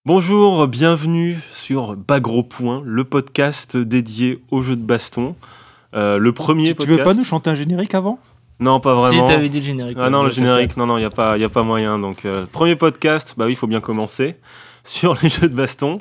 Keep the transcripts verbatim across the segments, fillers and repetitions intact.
Bonjour, bienvenue sur Bas Gros Point, le podcast dédié aux jeux de baston. Euh, le premier tu, podcast... tu veux pas nous chanter un générique avant ? Non, pas vraiment. Si t'avais dit le générique. Ah non, le générique, non, non, il n'y a pas, y a pas moyen. Donc, euh, premier podcast, bah oui, il faut bien commencer, sur les jeux de baston,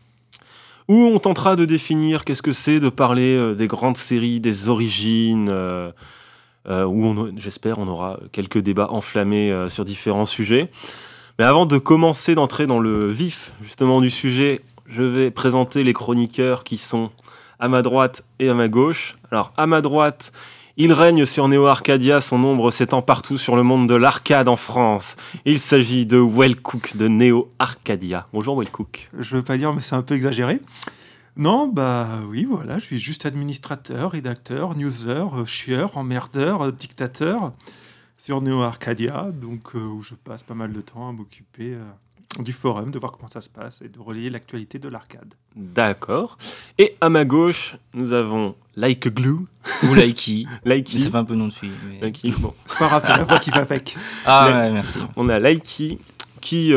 où on tentera de définir qu'est-ce que c'est de parler euh, des grandes séries, des origines, euh, euh, où on, j'espère on aura quelques débats enflammés euh, sur différents sujets. Mais avant de commencer, d'entrer dans le vif justement du sujet, je vais présenter les chroniqueurs qui sont à ma droite et à ma gauche. Alors, à ma droite, il règne sur Neo Arcadia, son ombre s'étend partout sur le monde de l'arcade en France. Il s'agit de Wellcook de Neo Arcadia. Bonjour Wellcook. Je veux pas dire, mais c'est un peu exagéré. Non, bah oui, voilà, je suis juste administrateur, rédacteur, newser, euh, chieur, emmerdeur, euh, dictateur sur Neo Arcadia, donc euh, où je passe pas mal de temps à m'occuper euh, du forum, de voir comment ça se passe et de relayer l'actualité de l'arcade. D'accord. Et à ma gauche, nous avons Like a Glue. Ou Likey. Likey. Ça fait un peu nom de fille. Mais... Likey, bon. C'est pas grave, c'est la voix qui va avec. Ah La- ouais, merci. On a Likey qui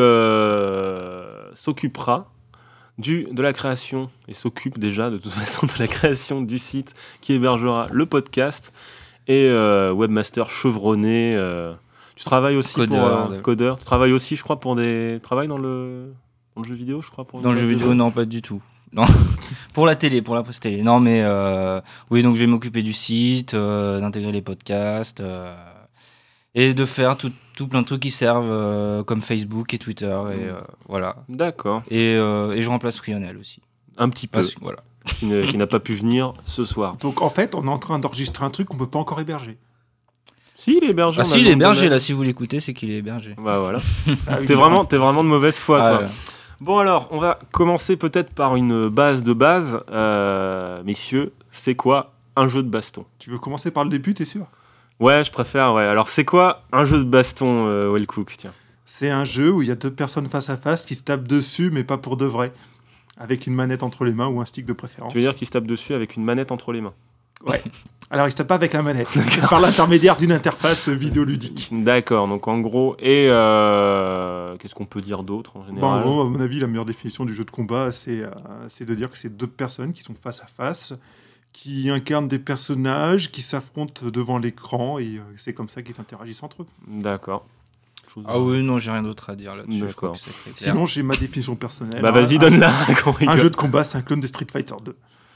euh, s'occupera du, de la création, et s'occupe déjà de toute façon de la création du site qui hébergera le podcast, et euh, webmaster chevronné. Euh, tu travailles aussi Codeur, pour... Euh, de- codeur. Tu travailles aussi, je crois, pour des... Tu travailles dans le, dans le jeu vidéo, je crois pour Dans le jeu vidéo, non, pas du tout. Non. Pour la télé, pour la presse télé. Non, mais euh, oui, donc je vais m'occuper du site, euh, d'intégrer les podcasts euh, et de faire tout, tout plein de trucs qui servent euh, comme Facebook et Twitter. Et euh, voilà. D'accord. Et, euh, et je remplace Frionel aussi. Un petit peu. Parce que, voilà. Qui, ne- qui n'a pas pu venir ce soir. Donc en fait, on est en train d'enregistrer un truc qu'on peut pas encore héberger. Si, il est hébergé. Ah on a si, il le est nom de hébergé domaine. là, si vous l'écoutez, c'est qu'il est hébergé. Bah voilà. Ah oui, T'es vraiment, t'es vraiment de mauvaise foi, Ah, toi. ouais. Bon alors, on va commencer peut-être par une base de base. Euh, messieurs, c'est quoi un jeu de baston ? Tu veux commencer par le début, t'es sûr ? Ouais, je préfère, ouais. Alors, c'est quoi un jeu de baston, euh, Wellcook ? Tiens. C'est un jeu où il y a deux personnes face à face qui se tapent dessus, mais pas pour de vrai. Avec une manette entre les mains ou un stick de préférence. Tu veux dire qu'ils se tapent dessus avec une manette entre les mains ? Ouais. Alors, il se tape pas avec la manette, par l'intermédiaire d'une interface vidéoludique. D'accord, donc en gros, et euh, qu'est-ce qu'on peut dire d'autre en Bon, général ? en gros, à mon avis, la meilleure définition du jeu de combat, c'est, euh, c'est de dire que c'est deux personnes qui sont face à face, qui incarnent des personnages, qui s'affrontent devant l'écran, et euh, c'est comme ça qu'ils interagissent entre eux. D'accord. Chose- Ah oui, non, j'ai rien d'autre à dire là-dessus. Je crois D'accord. que c'est très clair. Sinon, j'ai ma définition personnelle. Bah Un- vas-y, un- donne-la. qu'on Un rigole. jeu de combat, c'est un clone de Street Fighter deux.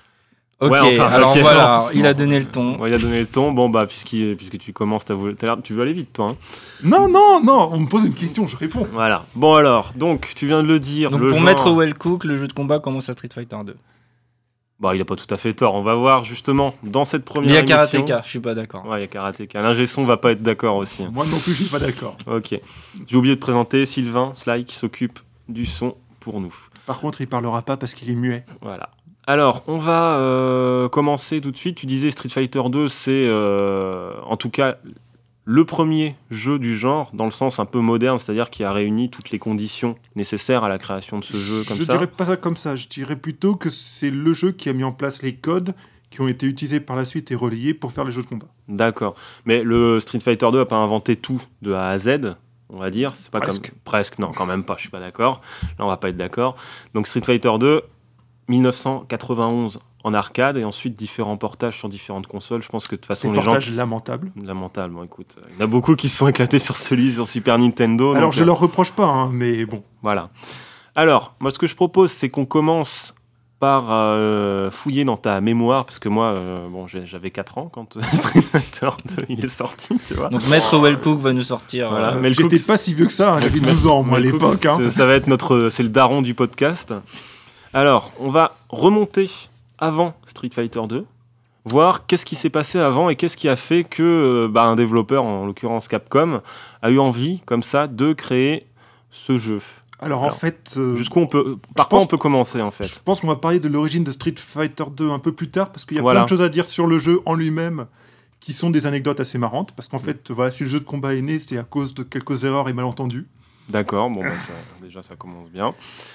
Ok, Ouais, enfin, alors ok, voilà, bon. il a donné le ton. Ouais, il a donné le ton. Bon, bah, puisqu'il- puisque tu commences, t'as voulu- t'as l'air- tu veux aller vite, toi. Hein. Non, non, non, on me pose une question, je réponds. Voilà. Bon, alors, donc, tu viens de le dire. Donc le pour genre... mettre Wellcook, le jeu de combat commence à Street Fighter deux. Bah, il a pas tout à fait tort. On va voir, justement, dans cette première Il y a émission... Karateka, je suis pas d'accord. Ouais, il y a Karateka. L'ingé son va pas être d'accord aussi. hein. Moi non plus, je suis pas d'accord. Ok. J'ai oublié de présenter Sylvain Sly qui s'occupe du son pour nous. Par contre, il parlera pas parce qu'il est muet. Voilà. Alors, on va euh, commencer tout de suite. Tu disais Street Fighter deux, c'est euh, en tout cas le premier jeu du genre, dans le sens un peu moderne, c'est-à-dire qui a réuni toutes les conditions nécessaires à la création de ce jeu comme je ça. dirais pas ça comme ça, je dirais plutôt que c'est le jeu qui a mis en place les codes qui ont été utilisés par la suite et relayés pour faire les jeux de combat. D'accord. Mais le Street Fighter deux n'a pas inventé tout de A à Z, on va dire. C'est pas Presque. comme presque. Non, quand même pas. Je suis pas d'accord. Là, on va pas être d'accord. Donc Street Fighter deux, dix-neuf cent quatre-vingt-onze en arcade et ensuite différents portages sur différentes consoles. Je pense que de toute C'est façon un les gens portage lamentable. lamentable. Bon, écoute, il y en a beaucoup qui se sont éclatés sur celui sur Super Nintendo. Alors donc, je euh, leur reproche pas, hein, mais bon. Voilà. Alors, moi, ce que je propose, c'est qu'on commence par euh, fouiller dans ta mémoire, parce que moi, euh, bon, j'ai- j'avais quatre ans quand euh, Street Fighter deux il est sorti, tu vois. Donc Maître Wellcook va nous sortir. Voilà. euh, mais le J'étais Cook, pas si vieux que ça, hein, j'avais douze ans moi à Mais écoute, l'époque. Hein. c'est- Ça va être notre, c'est le daron du podcast. Alors, on va remonter avant Street Fighter deux, voir qu'est-ce qui s'est passé avant et qu'est-ce qui a fait que euh, bah, un développeur, en l'occurrence Capcom, a eu envie, comme ça, de créer ce jeu. Alors, Alors, en fait, euh, Jusqu'où on peut, par je quoi pense- on peut commencer en fait? je pense qu'on va parler de l'origine de Street Fighter deux un peu plus tard parce qu'il y a Voilà. plein de choses à dire sur le jeu en lui-même qui sont des anecdotes assez marrantes. Parce qu'en fait, voilà, si le jeu de combat est né, c'est à cause de quelques erreurs et malentendus. D'accord, bon, bah, ça, déjà ça commence bien.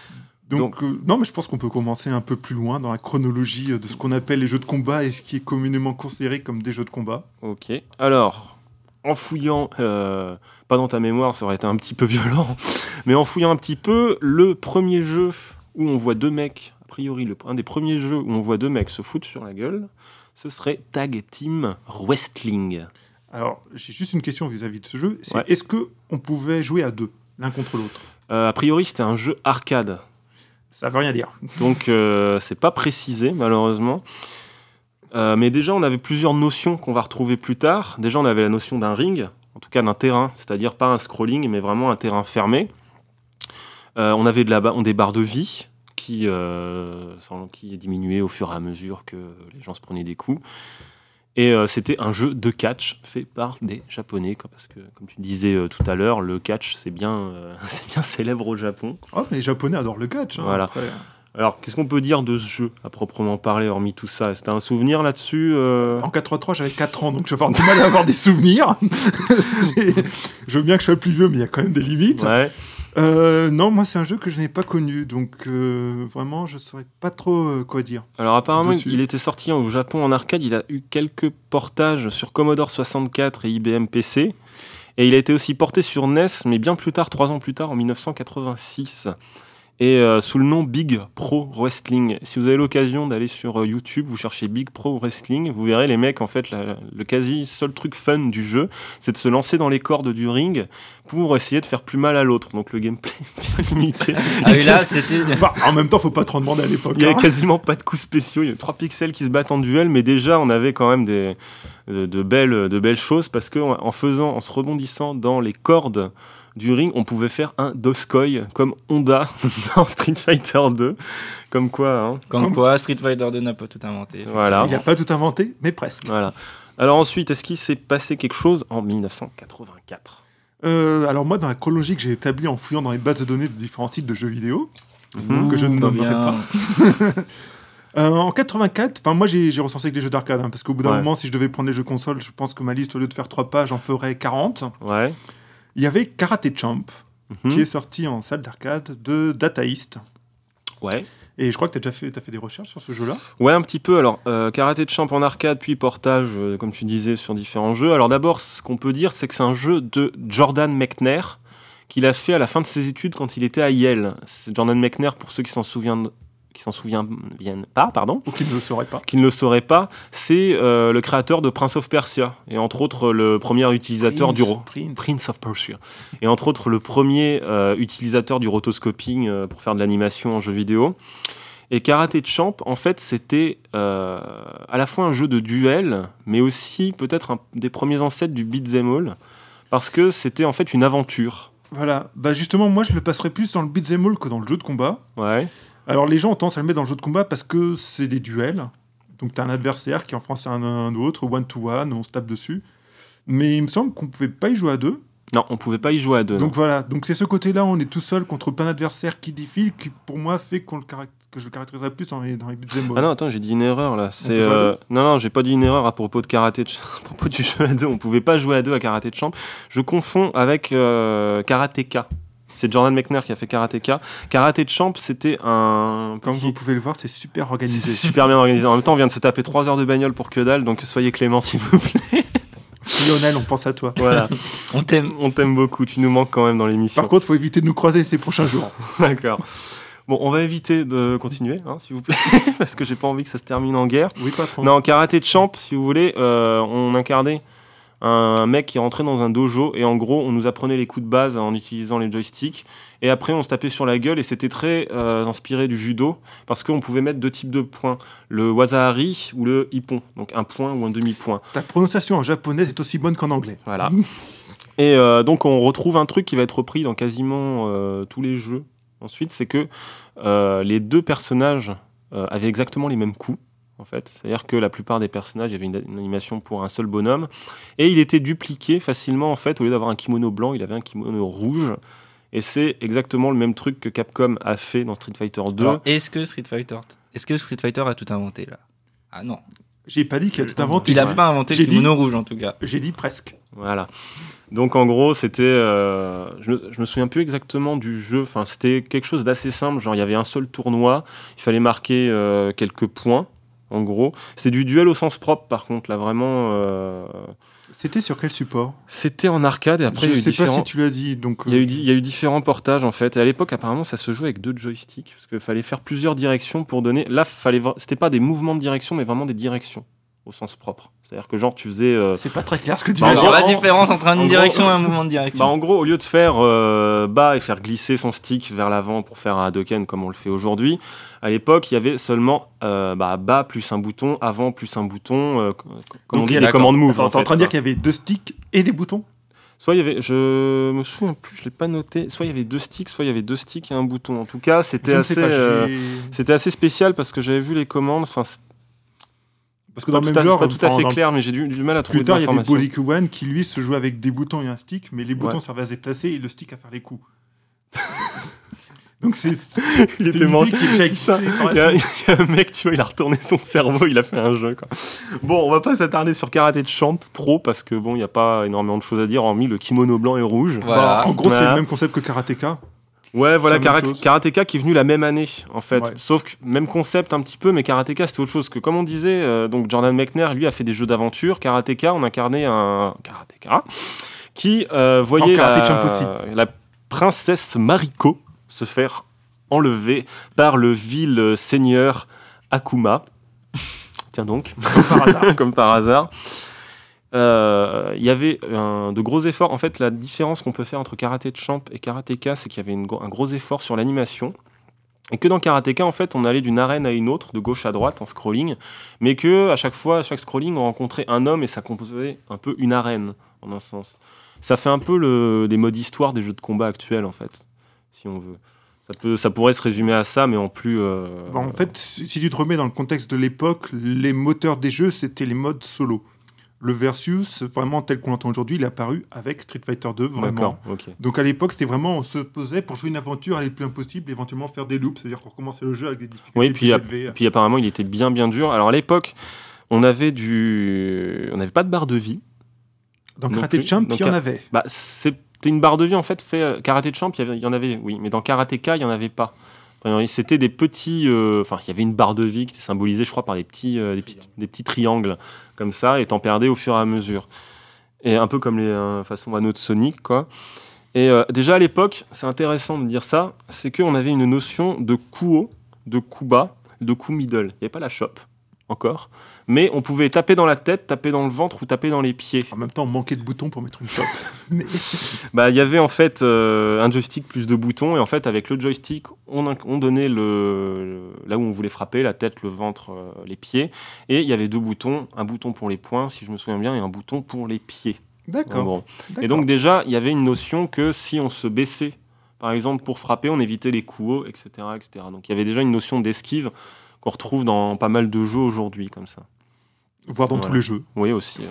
Donc, euh, non, mais je pense qu'on peut commencer un peu plus loin dans la chronologie euh, de ce qu'on appelle les jeux de combat et ce qui est communément considéré comme des jeux de combat. Ok, alors, en fouillant, euh, pas dans ta mémoire, ça aurait été un petit peu violent, mais en fouillant un petit peu, le premier jeu où on voit deux mecs, a priori, le, un des premiers jeux où on voit deux mecs se foutre sur la gueule, ce serait Tag Team Wrestling. Alors, j'ai juste une question vis-à-vis de ce jeu. C'est, Ouais. est-ce qu'on pouvait jouer à deux, l'un contre l'autre ? Euh, a priori, c'était un jeu arcade. Ça veut rien dire. Donc, euh, c'est pas précisé, malheureusement. Euh, mais déjà, on avait plusieurs notions qu'on va retrouver plus tard. Déjà, on avait la notion d'un ring, en tout cas d'un terrain, c'est-à-dire pas un scrolling, mais vraiment un terrain fermé. Euh, on avait de la ba- des barres de vie qui, euh, sans- qui diminuaient au fur et à mesure que les gens se prenaient des coups. Et euh, c'était un jeu de catch fait par des Japonais, quoi, parce que, comme tu disais euh, tout à l'heure, le catch, c'est bien, euh, c'est bien célèbre au Japon. Oh, mais les Japonais adorent le catch. Hein, Voilà. après. Alors, qu'est-ce qu'on peut dire de ce jeu, à proprement parler, hormis tout ça ? Est-ce que t'as un souvenir là-dessus euh En quatre-vingt-trois, j'avais quatre ans, donc je vais avoir du mal à avoir des souvenirs. C'est- Je veux bien que je sois plus vieux, mais il y a quand même des limites. Ouais. Euh, non, moi, c'est un jeu que je n'ai pas connu, donc euh, vraiment, je ne saurais pas trop euh, quoi dire. Alors apparemment, Dessus. il était sorti au Japon en arcade, il a eu quelques portages sur Commodore soixante-quatre et I B M P C, et il a été aussi porté sur N E S, mais bien plus tard, trois ans plus tard, en dix-neuf cent quatre-vingt-six, et euh, sous le nom Big Pro Wrestling. Si vous avez l'occasion d'aller sur euh, YouTube, vous cherchez Big Pro Wrestling, vous verrez les mecs, en fait, la- la- le quasi seul truc fun du jeu, c'est de se lancer dans les cordes du ring pour essayer de faire plus mal à l'autre. Donc le gameplay est bien limité. Ah oui, là, c'était. Enfin, en même temps, faut pas trop demander à l'époque. Il y avait hein. quasiment pas de coups spéciaux, il y a trois pixels qui se battent en duel, mais déjà on avait quand même des, de, de belles, de belles choses parce qu'en en faisant, en se rebondissant dans les cordes du ring, on pouvait faire un Doskoi comme Honda dans Street Fighter deux. Comme quoi, hein. Comme Comme- quoi, Street Fighter deux n'a pas tout inventé. Voilà. Il n'a pas tout inventé, mais presque. Voilà. Alors ensuite, est-ce qu'il s'est passé quelque chose en dix-neuf cent quatre-vingt-quatre ? Euh, alors moi, dans la chronologie que j'ai établie en fouillant dans les bases de données de différents sites de jeux vidéo, Mhm. que je ne Pas nommerai bien. pas. Euh, en quatre-vingt-quatre, enfin moi j'ai, j'ai recensé que les jeux d'arcade, hein, parce qu'au bout d'un Ouais. moment, si je devais prendre les jeux consoles, je pense que ma liste, au lieu de faire trois pages, en ferait quarante. Ouais. Il y avait Karate Champ, Mhm. qui est sorti en salle d'arcade de Data East. Ouais. Et je crois que tu as déjà fait, t'as fait des recherches sur ce jeu-là. Ouais, un petit peu. Alors, euh, Karaté Champ en arcade, puis portage, euh, comme tu disais, sur différents jeux. Alors d'abord, ce qu'on peut dire, c'est que c'est un jeu de Jordan Mechner, qu'il a fait à la fin de ses études quand il était à Yale. C'est Jordan Mechner, pour ceux qui s'en souviennent, qui s'en souviennent pas, pardon, Ou qui ne le saurait pas. qui ne le sauraient pas, c'est euh, le créateur de Prince of Persia, et entre autres le premier utilisateur Prince, du ro- Prince. Prince of Persia, et entre autres le premier euh, utilisateur du rotoscoping euh, pour faire de l'animation en jeu vidéo. Et Karate Champ, en fait, c'était euh, à la fois un jeu de duel, mais aussi peut-être un des premiers ancêtres du beat'em all, parce que c'était en fait une aventure. Voilà. Bah justement, moi je le passerais plus dans le beat'em all que dans le jeu de combat. Ouais. Alors les gens ont tendance à le mettre dans le jeu de combat parce que c'est des duels. Donc tu as un adversaire qui en France un, un autre, one-to-one, on se tape dessus. Mais il me semble qu'on pouvait pas y jouer à deux. Non, on pouvait pas y jouer à deux. Donc non. voilà, donc c'est ce côté-là, on est tout seul contre plein d'adversaires qui défilent, qui pour moi fait qu'on le caract- que je le caractériserais plus dans les, dans les beat'em all. Ah non, attends, j'ai dit une erreur là. C'est peut jouer à euh, non, non, j'ai pas dit une erreur à propos de Karaté Champ. À propos du jeu à deux, on pouvait pas jouer à deux à Karaté Champ. Je confonds avec euh, Karateka. C'est Jordan Mechner qui a fait Karateka. Karaté Champ, c'était un. Comme petit- vous pouvez le voir, c'est super C'est organisé. super bien organisé. En même temps, on vient de se taper trois heures de bagnole pour que dalle, donc soyez clément s'il vous plaît. Lionel, on pense à toi. Voilà. On t'aime. On t'aime beaucoup, tu nous manques quand même dans l'émission. Par contre, faut éviter de nous croiser ces prochains jours. D'accord. Bon, on va éviter de continuer, hein, s'il vous plaît, parce que j'ai pas envie que ça se termine en guerre. Oui, patron. Non, Karaté Champ, si vous voulez, euh, on incarnait un mec qui rentrait dans un dojo et en gros, on nous apprenait les coups de base en utilisant les joysticks. Et après, on se tapait sur la gueule et c'était très euh, inspiré du judo parce qu'on pouvait mettre deux types de points, le wasahari ou le ippon, donc un point ou un demi-point. Ta prononciation en japonais est aussi bonne qu'en anglais. Voilà. Et euh, donc, on retrouve un truc qui va être repris dans quasiment euh, tous les jeux. Ensuite, c'est que euh, les deux personnages euh, avaient exactement les mêmes coups. En fait. C'est-à-dire que la plupart des personnages, il y avait une, une animation pour un seul bonhomme. Et il était dupliqué facilement, en fait. Au lieu d'avoir un kimono blanc, il avait un kimono rouge. Et c'est exactement le même truc que Capcom a fait dans Street Fighter deux. Alors, est-ce que Street Fighter, est-ce que Street Fighter a tout inventé là? Ah non. J'ai pas dit qu'il a tout inventé. Il a Ouais. pas inventé J'ai le kimono rouge en tout cas. J'ai dit presque. Voilà. Donc en gros, c'était, euh, je, me, je me souviens plus exactement du jeu. Enfin, c'était quelque chose d'assez simple. Genre, il y avait un seul tournoi. Il fallait marquer euh, quelques points. en gros. C'était du duel au sens propre, par contre, là, vraiment. Euh... C'était sur quel support ? C'était en arcade, et après, je il y a eu sais différents... pas si tu l'as dit. Donc, il, y a eu, il y a eu différents portages, en fait. Et à l'époque, apparemment, ça se jouait avec deux joysticks, parce qu'il fallait faire plusieurs directions pour donner... Là, fallait... c'était pas des mouvements de direction, mais vraiment des directions, au sens propre. C'est-à-dire que genre, tu faisais... Euh... C'est pas très clair ce que tu Bah, veux Alors, dire. la différence entre une en direction gros- et un mouvement de direction. Bah, en gros, au lieu de faire euh, bas et faire glisser son stick vers l'avant pour faire un Hadouken comme on le fait aujourd'hui, à l'époque, il y avait seulement euh, bah, bas plus un bouton, avant plus un bouton, euh, comme Donc, on dit, il y a- des d'accord. commandes move. Attends, en t'es en fait, train de dire quoi. qu'il y avait deux sticks et des boutons ? Soit il y avait, je me souviens plus, je l'ai pas noté, soit il y avait deux sticks, soit il y avait deux sticks et un bouton. En tout cas, c'était Je ne assez, sais pas, euh, j'ai- c'était assez spécial parce que j'avais vu les commandes. Enfin, c'est Parce que pas, dans le tout, même à, genre, c'est pas tout à enfin, fait dans- clair, mais j'ai du, du mal à trouver plus tard, de il y avait l'information. Bolikuwan qui lui se jouait avec des boutons et un stick, mais les boutons Ouais. servaient à se déplacer et le stick à faire les coups. Donc c'est c'est Il une était idée mort. qui est déjà existée par Il y, a, la il suite. y a un mec, tu vois, il a retourné son cerveau, il a fait un jeu. Quoi. Bon, on va pas s'attarder sur Karaté de Champ trop parce que bon, il y a pas énormément de choses à dire hormis le kimono blanc et rouge. Voilà. Bah, en gros, c'est Voilà. le même concept que Karateka. Ouais, voilà, C'est la même Kara- chose. Karateka qui est venu la même année, en fait. Ouais. Sauf que, même concept un petit peu, mais Karateka c'était autre chose. Que, comme on disait, euh, donc Jordan Mechner, lui, a fait des jeux d'aventure. Karateka, on incarnait un Karateka qui euh, voyait Karate la, Champ aussi. la princesse Mariko se faire enlever par le vil euh, seigneur Akuma. Tiens donc, Comme par hasard. comme par hasard. Euh, Il y avait un- de gros efforts. En fait, la différence qu'on peut faire entre Karaté de Champ et Karateka, c'est qu'il y avait une gro- un gros effort sur l'animation. Et que dans Karateka, en fait, on allait d'une arène à une autre, de gauche à droite, en scrolling. Mais que à chaque fois, à chaque scrolling, on rencontrait un homme et ça composait un peu une arène, en un sens. Ça fait un peu le, des modes histoire des jeux de combat actuels, en fait, si on veut. Ça, peut, ça pourrait se résumer à ça, mais en plus... euh, Bah, en fait, si si tu te remets dans le contexte de l'époque, les moteurs des jeux, c'était les modes solo. Le versus, vraiment tel qu'on l'entend aujourd'hui, il est apparu avec Street Fighter deux, vraiment. D'accord, ok. Donc à l'époque, c'était vraiment, on se posait pour jouer une aventure, aller le plus loin possible, éventuellement faire des loops, c'est-à-dire pour commencer le jeu avec des difficultés Oui, plus puis, élevées. Et puis apparemment, il était bien, bien dur. Alors à l'époque, on avait du... On n'avait pas de barre de vie. Dans non Karate plus. Champ, Donc, il y en à- avait. Bah, c'était une barre de vie, en fait, fait euh, Karaté de Champ, il y, avait- il y en avait, oui. Mais dans Karateka, il n'y en avait pas. Enfin, c'était des petits... euh, Enfin, il y avait une barre de vie qui était symbolisée, je crois, par les petits, euh, des, petits, des petits triangles, comme ça, et t'en perdais au fur et à mesure. Et un peu comme les euh, façons anneaux de Sonic, quoi. Et euh, déjà, à l'époque, c'est intéressant de dire ça, c'est qu'on avait une notion de coup haut, de coup bas, de coup middle. Il n'y avait pas la chope, encore. Mais on pouvait taper dans la tête, taper dans le ventre ou taper dans les pieds. En même temps, on manquait de boutons pour mettre une chope. Mais Bah, il y avait en fait euh, un joystick plus de boutons, et en fait, avec le joystick, on, inc- on donnait le, le- là où on voulait frapper, la tête, le ventre, euh, les pieds. Et il y avait deux boutons, un bouton pour les poings, si je me souviens bien, et un bouton pour les pieds. En d'accord. gros. d'accord. Et donc déjà, il y avait une notion que si on se baissait, par exemple, pour frapper, on évitait les coups hauts, et cetera, et cetera. Donc il y avait déjà une notion d'esquive qu'on retrouve dans pas mal de jeux aujourd'hui, comme ça. Voir dans Voilà. tous les jeux. Oui, aussi. ouais.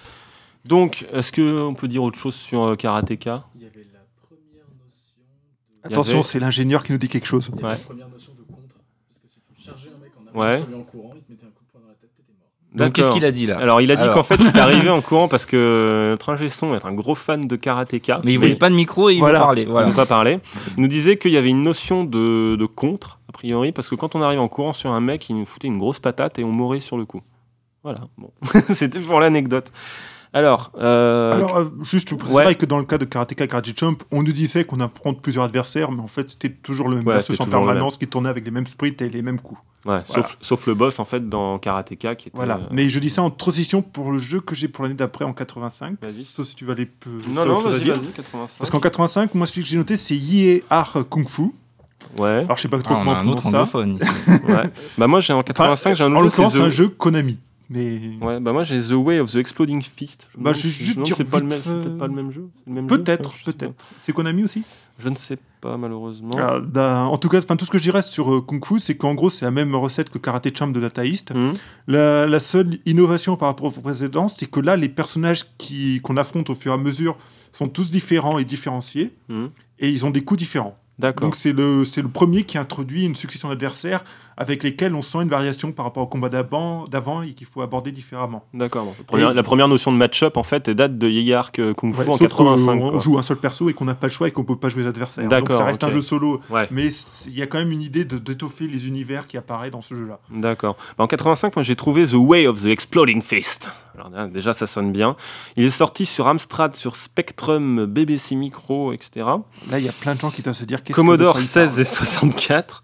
Donc, est-ce qu'on peut dire autre chose sur euh, Karateka ? Il y avait la première notion de, Il y Attention, avait- c'est l'ingénieur qui nous dit quelque chose. il y avait Ouais. la première notion de contre. Parce que si tu chargeais un mec en avant, Ouais. celui en courant, il te mettait un coup de poing dans la tête, t'étais mort. Donc, qu'est-ce qu'il a dit là Alors, il a dit Alors. qu'en fait, il est arrivé en courant parce que notre ingé son est un gros fan de Karateka. Mais il voulait pas de micro et il Voilà. veut parler. On Voilà. ne pas parler. Il nous disait qu'il y avait une notion de, de contre, a priori, parce que quand on arrive en courant sur un mec, il nous foutait une grosse patate et on mourait sur le coup. Voilà, bon. C'était pour l'anecdote. Alors, euh, Alors, euh, juste, c'est Ouais. vrai que dans le cas de Karateka Karate Champ, on nous disait qu'on affronte plusieurs adversaires, mais en fait, c'était toujours le même Ouais, versus c'était en toujours le permanence qui tournait avec les mêmes sprints et les mêmes coups. ouais, sauf, sauf le boss, en fait, dans Karateka, qui était... Voilà. euh, Mais je dis ça en transition pour le jeu que j'ai pour l'année d'après en quatre-vingt-cinq. Vas-y. Sauf si tu vas aller peu. si Non, t'as non, autre chose à vas-y, dire. vas-y, quatre-vingt-cinq. Parce qu'en quatre-vingt-cinq, moi, celui que j'ai noté, c'est Yie Art Kung Fu. Ouais, Alors, je sais pas trop Ah, on comment a on un prononce autre ça. anglophone ici. ouais. Bah moi, j'ai en quatre-vingt-cinq, j'ai un En autre jeu, l'occurrence, c'est c'est un The... jeu Konami. Mais Ouais, bah moi, j'ai The Way of the Exploding Fist. Je me Bah, demande je vais si- juste je me demande dire si c'est pas le vite même, c'est fait- peut-être pas le même jeu. C'est le même jeu, peut-être, je sais pas. peut-être. C'est Konami aussi. Je ne sais pas, malheureusement. Alors, d'un- en tout cas, enfin, tout ce que je dirais sur euh, Kung Fu, c'est qu'en gros, c'est la même recette que Karate Champ de Data East. Hmm. La, la seule innovation par rapport au précédent, c'est que là, les personnages qui, qu'on affronte au fur et à mesure sont tous différents et différenciés, Hmm. et ils ont des coups différents. D'accord. Donc c'est le, c'est le premier qui introduit une succession d'adversaires avec lesquels on sent une variation par rapport au combat d'avant, d'avant et qu'il faut aborder différemment. D'accord. Donc, la, première, Et- la première notion de match-up, en fait, elle date de Yeye Arc euh, Kung Fu Ouais, en sauf quatre-vingt-cinq. qu'on quoi. joue un seul perso et qu'on n'a pas le choix et qu'on peut pas jouer les adversaires. Donc D'accord, ça reste ok. un jeu solo, Ouais. mais c'est- il y a quand même une idée de, d'étoffer les univers qui apparaît dans ce jeu-là. D'accord. Bah, en quatre-vingt-cinq, moi j'ai trouvé The Way of the Exploding Fist. Alors là, déjà, ça sonne bien. Il est sorti sur Amstrad, sur Spectrum, B B C Micro, et cetera. Là, il y a plein de gens qui doivent se dire qu'est-ce Commodore que de quoi il seize parle. et soixante-quatre.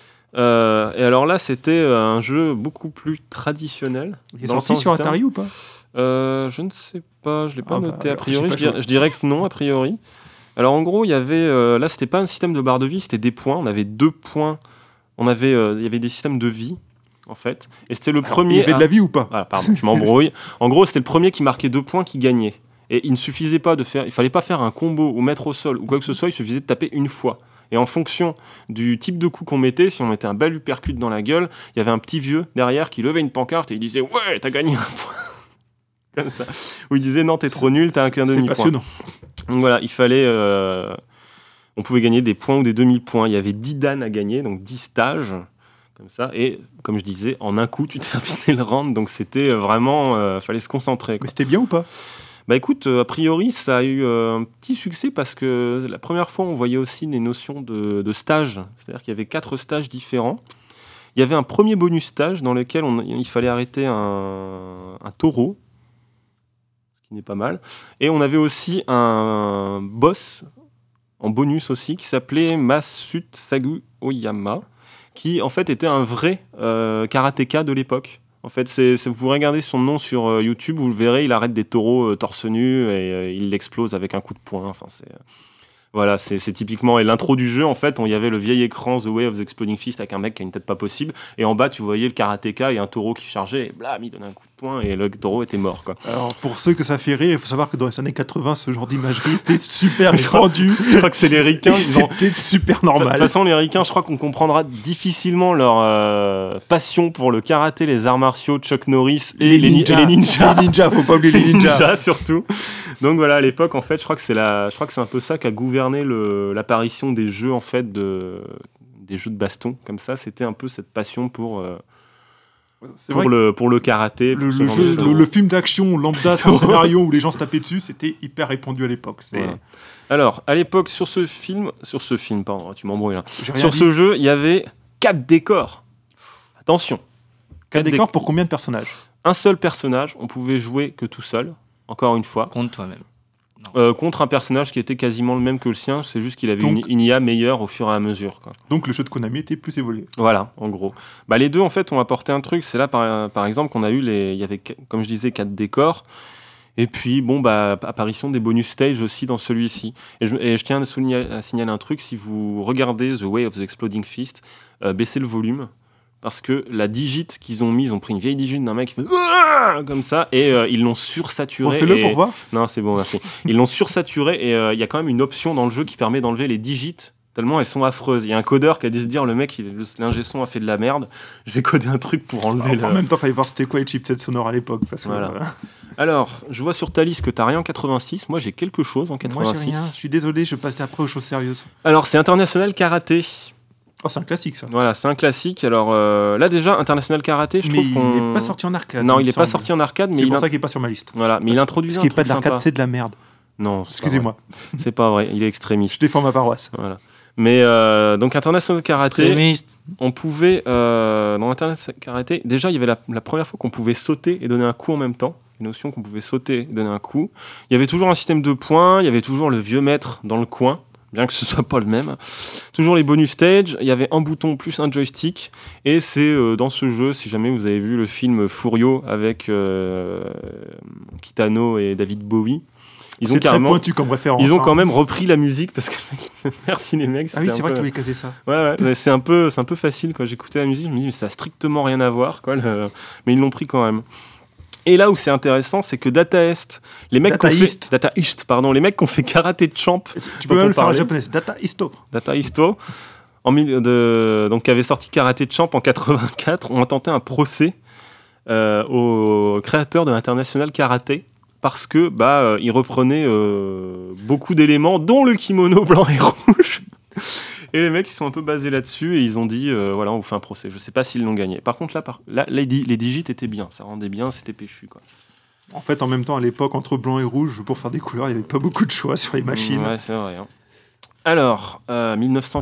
Euh, et alors là, c'était euh, un jeu beaucoup plus traditionnel. Il est dans le sorti sens sur du terme. Atari ou pas? Euh, je ne sais pas, je l'ai pas Ah bah, noté a alors, priori. j'ai Je pas dirais, joué. je dirais que non, a priori. Alors en gros, il y avait euh, là, c'était pas un système de barre de vie, c'était des points. On avait deux points. On avait, euh, il y avait des systèmes de vie en fait. Et c'était le Alors, premier. il y avait à- de la vie ou pas? Voilà, pardon, je m'embrouille. En gros, c'était le premier qui marquait deux points qui gagnait. Et il ne suffisait pas de faire, il fallait pas faire un combo ou mettre au sol ou quoi que ce soit. Il suffisait de taper une fois. Et en fonction du type de coup qu'on mettait, si on mettait un bel uppercut dans la gueule, il y avait un petit vieux derrière qui levait une pancarte et il disait ouais, t'as gagné un point. Comme ça. Ou il disait non, t'es trop nul, t'as un qu'un C'est demi-point. passionnant. Donc voilà, il fallait. euh, on pouvait gagner des points ou des demi-points. Il y avait dix dan à gagner, donc dix stages. Comme ça. Et comme je disais, en un coup, tu terminais le round. Donc c'était vraiment. Il euh, fallait se concentrer. Quoi. Mais c'était bien ou pas? Bah écoute, euh, a priori, ça a eu euh, un petit succès parce que la première fois, on voyait aussi des notions de, de stage. C'est-à-dire qu'il y avait quatre stages différents. Il y avait un premier bonus stage dans lequel on, il fallait arrêter un, un taureau, ce qui n'est pas mal. Et on avait aussi un boss en bonus aussi qui s'appelait Masut Sagu Oyama, qui en fait était un vrai euh, karatéka de l'époque. En fait, c'est, c'est- vous regardez son nom sur euh, YouTube, vous le verrez, il arrête des taureaux euh, torse nu et euh, il l'explose avec un coup de poing. Enfin, c'est, euh, voilà, c'est, c'est typiquement et l'intro du jeu. En fait, on y avait le vieil écran The Way of the Exploding Fist avec un mec qui a une tête pas possible, et en bas, tu voyais le karatéka et un taureau qui chargeait, et blam, il donnait un coup de poing et le taureau était mort, quoi. Alors, pour ceux que ça fait rire, il faut savoir que dans les années quatre-vingts, ce genre d'imagerie était super Je crois- répandu. Je crois que c'est les ricains. Et Ils ont... C'était super De toute normal. façon, les ricains, je crois qu'on comprendra difficilement leur euh, passion pour le karaté, les arts martiaux, Chuck Norris et les, ni- et les ninjas. Les ninjas, faut pas oublier les Les ninjas. ninjas, surtout. Donc voilà, à l'époque, en fait, je crois que c'est la, je crois que c'est un peu ça qui a gouverné le, l'apparition des jeux en fait de, des jeux de baston comme ça. C'était un peu cette passion pour euh, C'est pour vrai le pour le karaté. que le, pour ce le genre jeu, de le, choses. le film d'action lambda sans scénario où les gens se tapaient dessus, c'était hyper répandu à l'époque. C'est- Voilà. Alors, à l'époque, sur ce film, sur ce film, pardon, tu m'embrouilles là. J'ai rien Sur dit. ce jeu, il y avait quatre décors. Attention, Quatre quatre décors déc- pour combien de personnages? un seul personnage, on pouvait jouer que tout seul. Encore une fois. Compte toi-même. Euh, contre un personnage qui était quasiment le même que le sien, c'est juste qu'il avait Donc- une, une I A meilleure au fur et à mesure. Quoi. Donc le jeu de Konami était plus évolué. Voilà, en gros. Bah, les deux, en fait, ont apporté un truc. C'est là, par, par exemple, qu'on a eu les. Il y avait, comme je disais, quatre décors. Et puis, bon, bah, apparition des bonus stages aussi dans celui-ci. Et je, et je tiens à, souligner- à signaler un truc. Si vous regardez The Way of the Exploding Fist, euh, baissez le volume. Parce que la digite qu'ils ont mise, ils ont pris une vieille digite d'un mec qui fait Ouah comme ça, et euh, ils l'ont sursaturé. Refais-le et- pour voir. Non, c'est bon, merci. Ils l'ont sursaturé et euh, il y a quand même une option dans le jeu qui permet d'enlever les digites tellement elles sont affreuses. Il y a un codeur qui a dû se dire le mec, il, l'ingé son a fait de la merde, je vais coder un truc pour enlever Enfin, le... en même temps, il fallait voir c'était quoi les chipsets sonores à l'époque. Parce que, Voilà. euh, Alors, je vois sur ta liste que t'as rien en quatre-vingt-six. Moi, j'ai quelque chose en moi, j'ai quatre-vingt-six. rien. Je suis désolé, je passe après aux choses sérieuses. Alors, c'est International Karaté. Oh, c'est un classique ça. Voilà, c'est un classique. Alors euh, là, déjà, International Karaté, je mais trouve qu'on... il n'est pas sorti en arcade. Non, me il n'est pas semble. sorti en arcade, mais C'est il, pour in- ça qu'il n'est pas sur ma liste. voilà, mais il Parce- introduisait Ce un qui n'est pas truc de l'arcade, sympa. c'est de la merde. Non, c'est pas Excusez-moi, vrai. C'est pas vrai, il est extrémiste. je défends ma paroisse. Voilà. Mais euh, donc International Karaté, Extrémiste. on pouvait, euh, dans International Karaté, déjà il y avait la, la première fois qu'on pouvait sauter et donner un coup en même temps, une notion qu'on pouvait sauter et donner un coup. Il y avait toujours un système de points, il y avait toujours le vieux maître dans le coin, bien que ce soit pas le même. Toujours les bonus stages, il y avait un bouton plus un joystick, et c'est euh, dans ce jeu, si jamais vous avez vu le film Furio avec euh, Kitano et David Bowie, ils ont C'est très carrément... pointu comme référence. Ils ont hein. quand même repris la musique parce que merci les mecs. Ah oui, c'était c'est un vrai peu- que tu voulais caser ça. Ouais, ouais, mais c'est un peu, c'est un peu facile quand j'écoutais la musique. Je me dis mais ça a strictement rien à voir quoi. le- Mais ils l'ont pris quand même. Et là où c'est intéressant, c'est que Data East, les mecs Data qu'on fait, East. Data East, pardon, les mecs qui ont fait karaté champ, Tu dont peux même on le faire en parlait. japonais. C'est Data Isto. Data Isto, en mille- de, donc qui avait sorti karaté champ en quatre-vingt-quatre, ont intenté un procès euh, au créateur de l'International Karaté. Parce que bah euh, il reprenait euh, beaucoup d'éléments, dont le kimono blanc et rouge. Et les mecs, ils sont un peu basés là-dessus et ils ont dit, euh, voilà, on vous fait un procès. Je sais pas s'ils l'ont gagné. Par contre, là, par... là les, di- les digits étaient bien. Ça rendait bien, c'était péchu, quoi. En fait, en même temps, à l'époque, entre blanc et rouge, pour faire des couleurs, il n'y avait pas beaucoup de choix sur les machines. Ouais, c'est vrai. Hein. Alors, euh, dix-neuf cent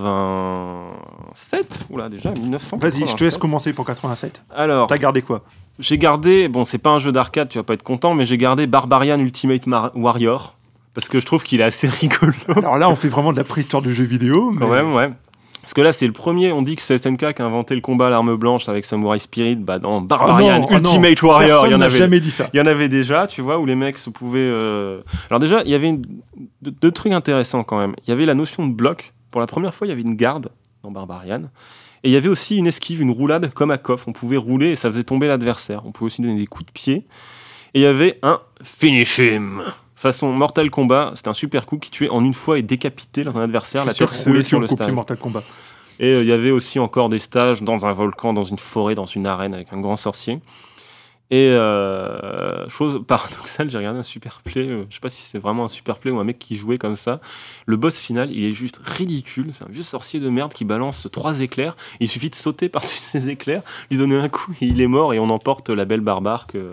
quatre-vingt-sept. Oula, déjà, dix-neuf cent quatre-vingt-sept. Vas-y, je te laisse commencer pour quatre-vingt-sept. Alors, T'as gardé quoi? j'ai gardé, bon, c'est pas un jeu d'arcade, tu vas pas être content, mais j'ai gardé Barbarian Ultimate Mar- Warrior. Parce que je trouve qu'il est assez rigolo. Alors là, on fait vraiment de la préhistoire du jeu vidéo. Quand mais... même, ouais. Parce que là, c'est le premier, on dit que c'est S N K qui a inventé le combat à l'arme blanche avec Samurai Spirit. Bah, dans Barbarian Ah non, ah non, Ultimate Warrior, il personne y en n'a avait. jamais dit ça. Il y en avait déjà, tu vois, où les mecs se pouvaient. euh, Alors, déjà, il y avait une- deux, deux trucs intéressants quand même. Il y avait la notion de bloc. Pour la première fois, il y avait une garde dans Barbarian. Et il y avait aussi une esquive, une roulade comme à K O F. On pouvait rouler et ça faisait tomber l'adversaire. On pouvait aussi donner des coups de pied. Et il y avait un finish him. Façon Mortal Kombat, c'était un super coup qui tuait en une fois et décapitait ton adversaire, la Je suis sûr tête que c'est roulée eux qui sur ont le copié stage. Mortal Kombat. Et il euh, y avait aussi encore des stages dans un volcan, dans une forêt, dans une arène avec un grand sorcier. Et euh, chose paradoxale, j'ai regardé un super play, euh, je sais pas si c'est vraiment un super play ou un mec qui jouait comme ça. Le boss final, il est juste ridicule. C'est un vieux sorcier de merde qui balance trois éclairs. Il suffit de sauter par-dessus ces éclairs, lui donner un coup et il est mort et on emporte la belle barbare que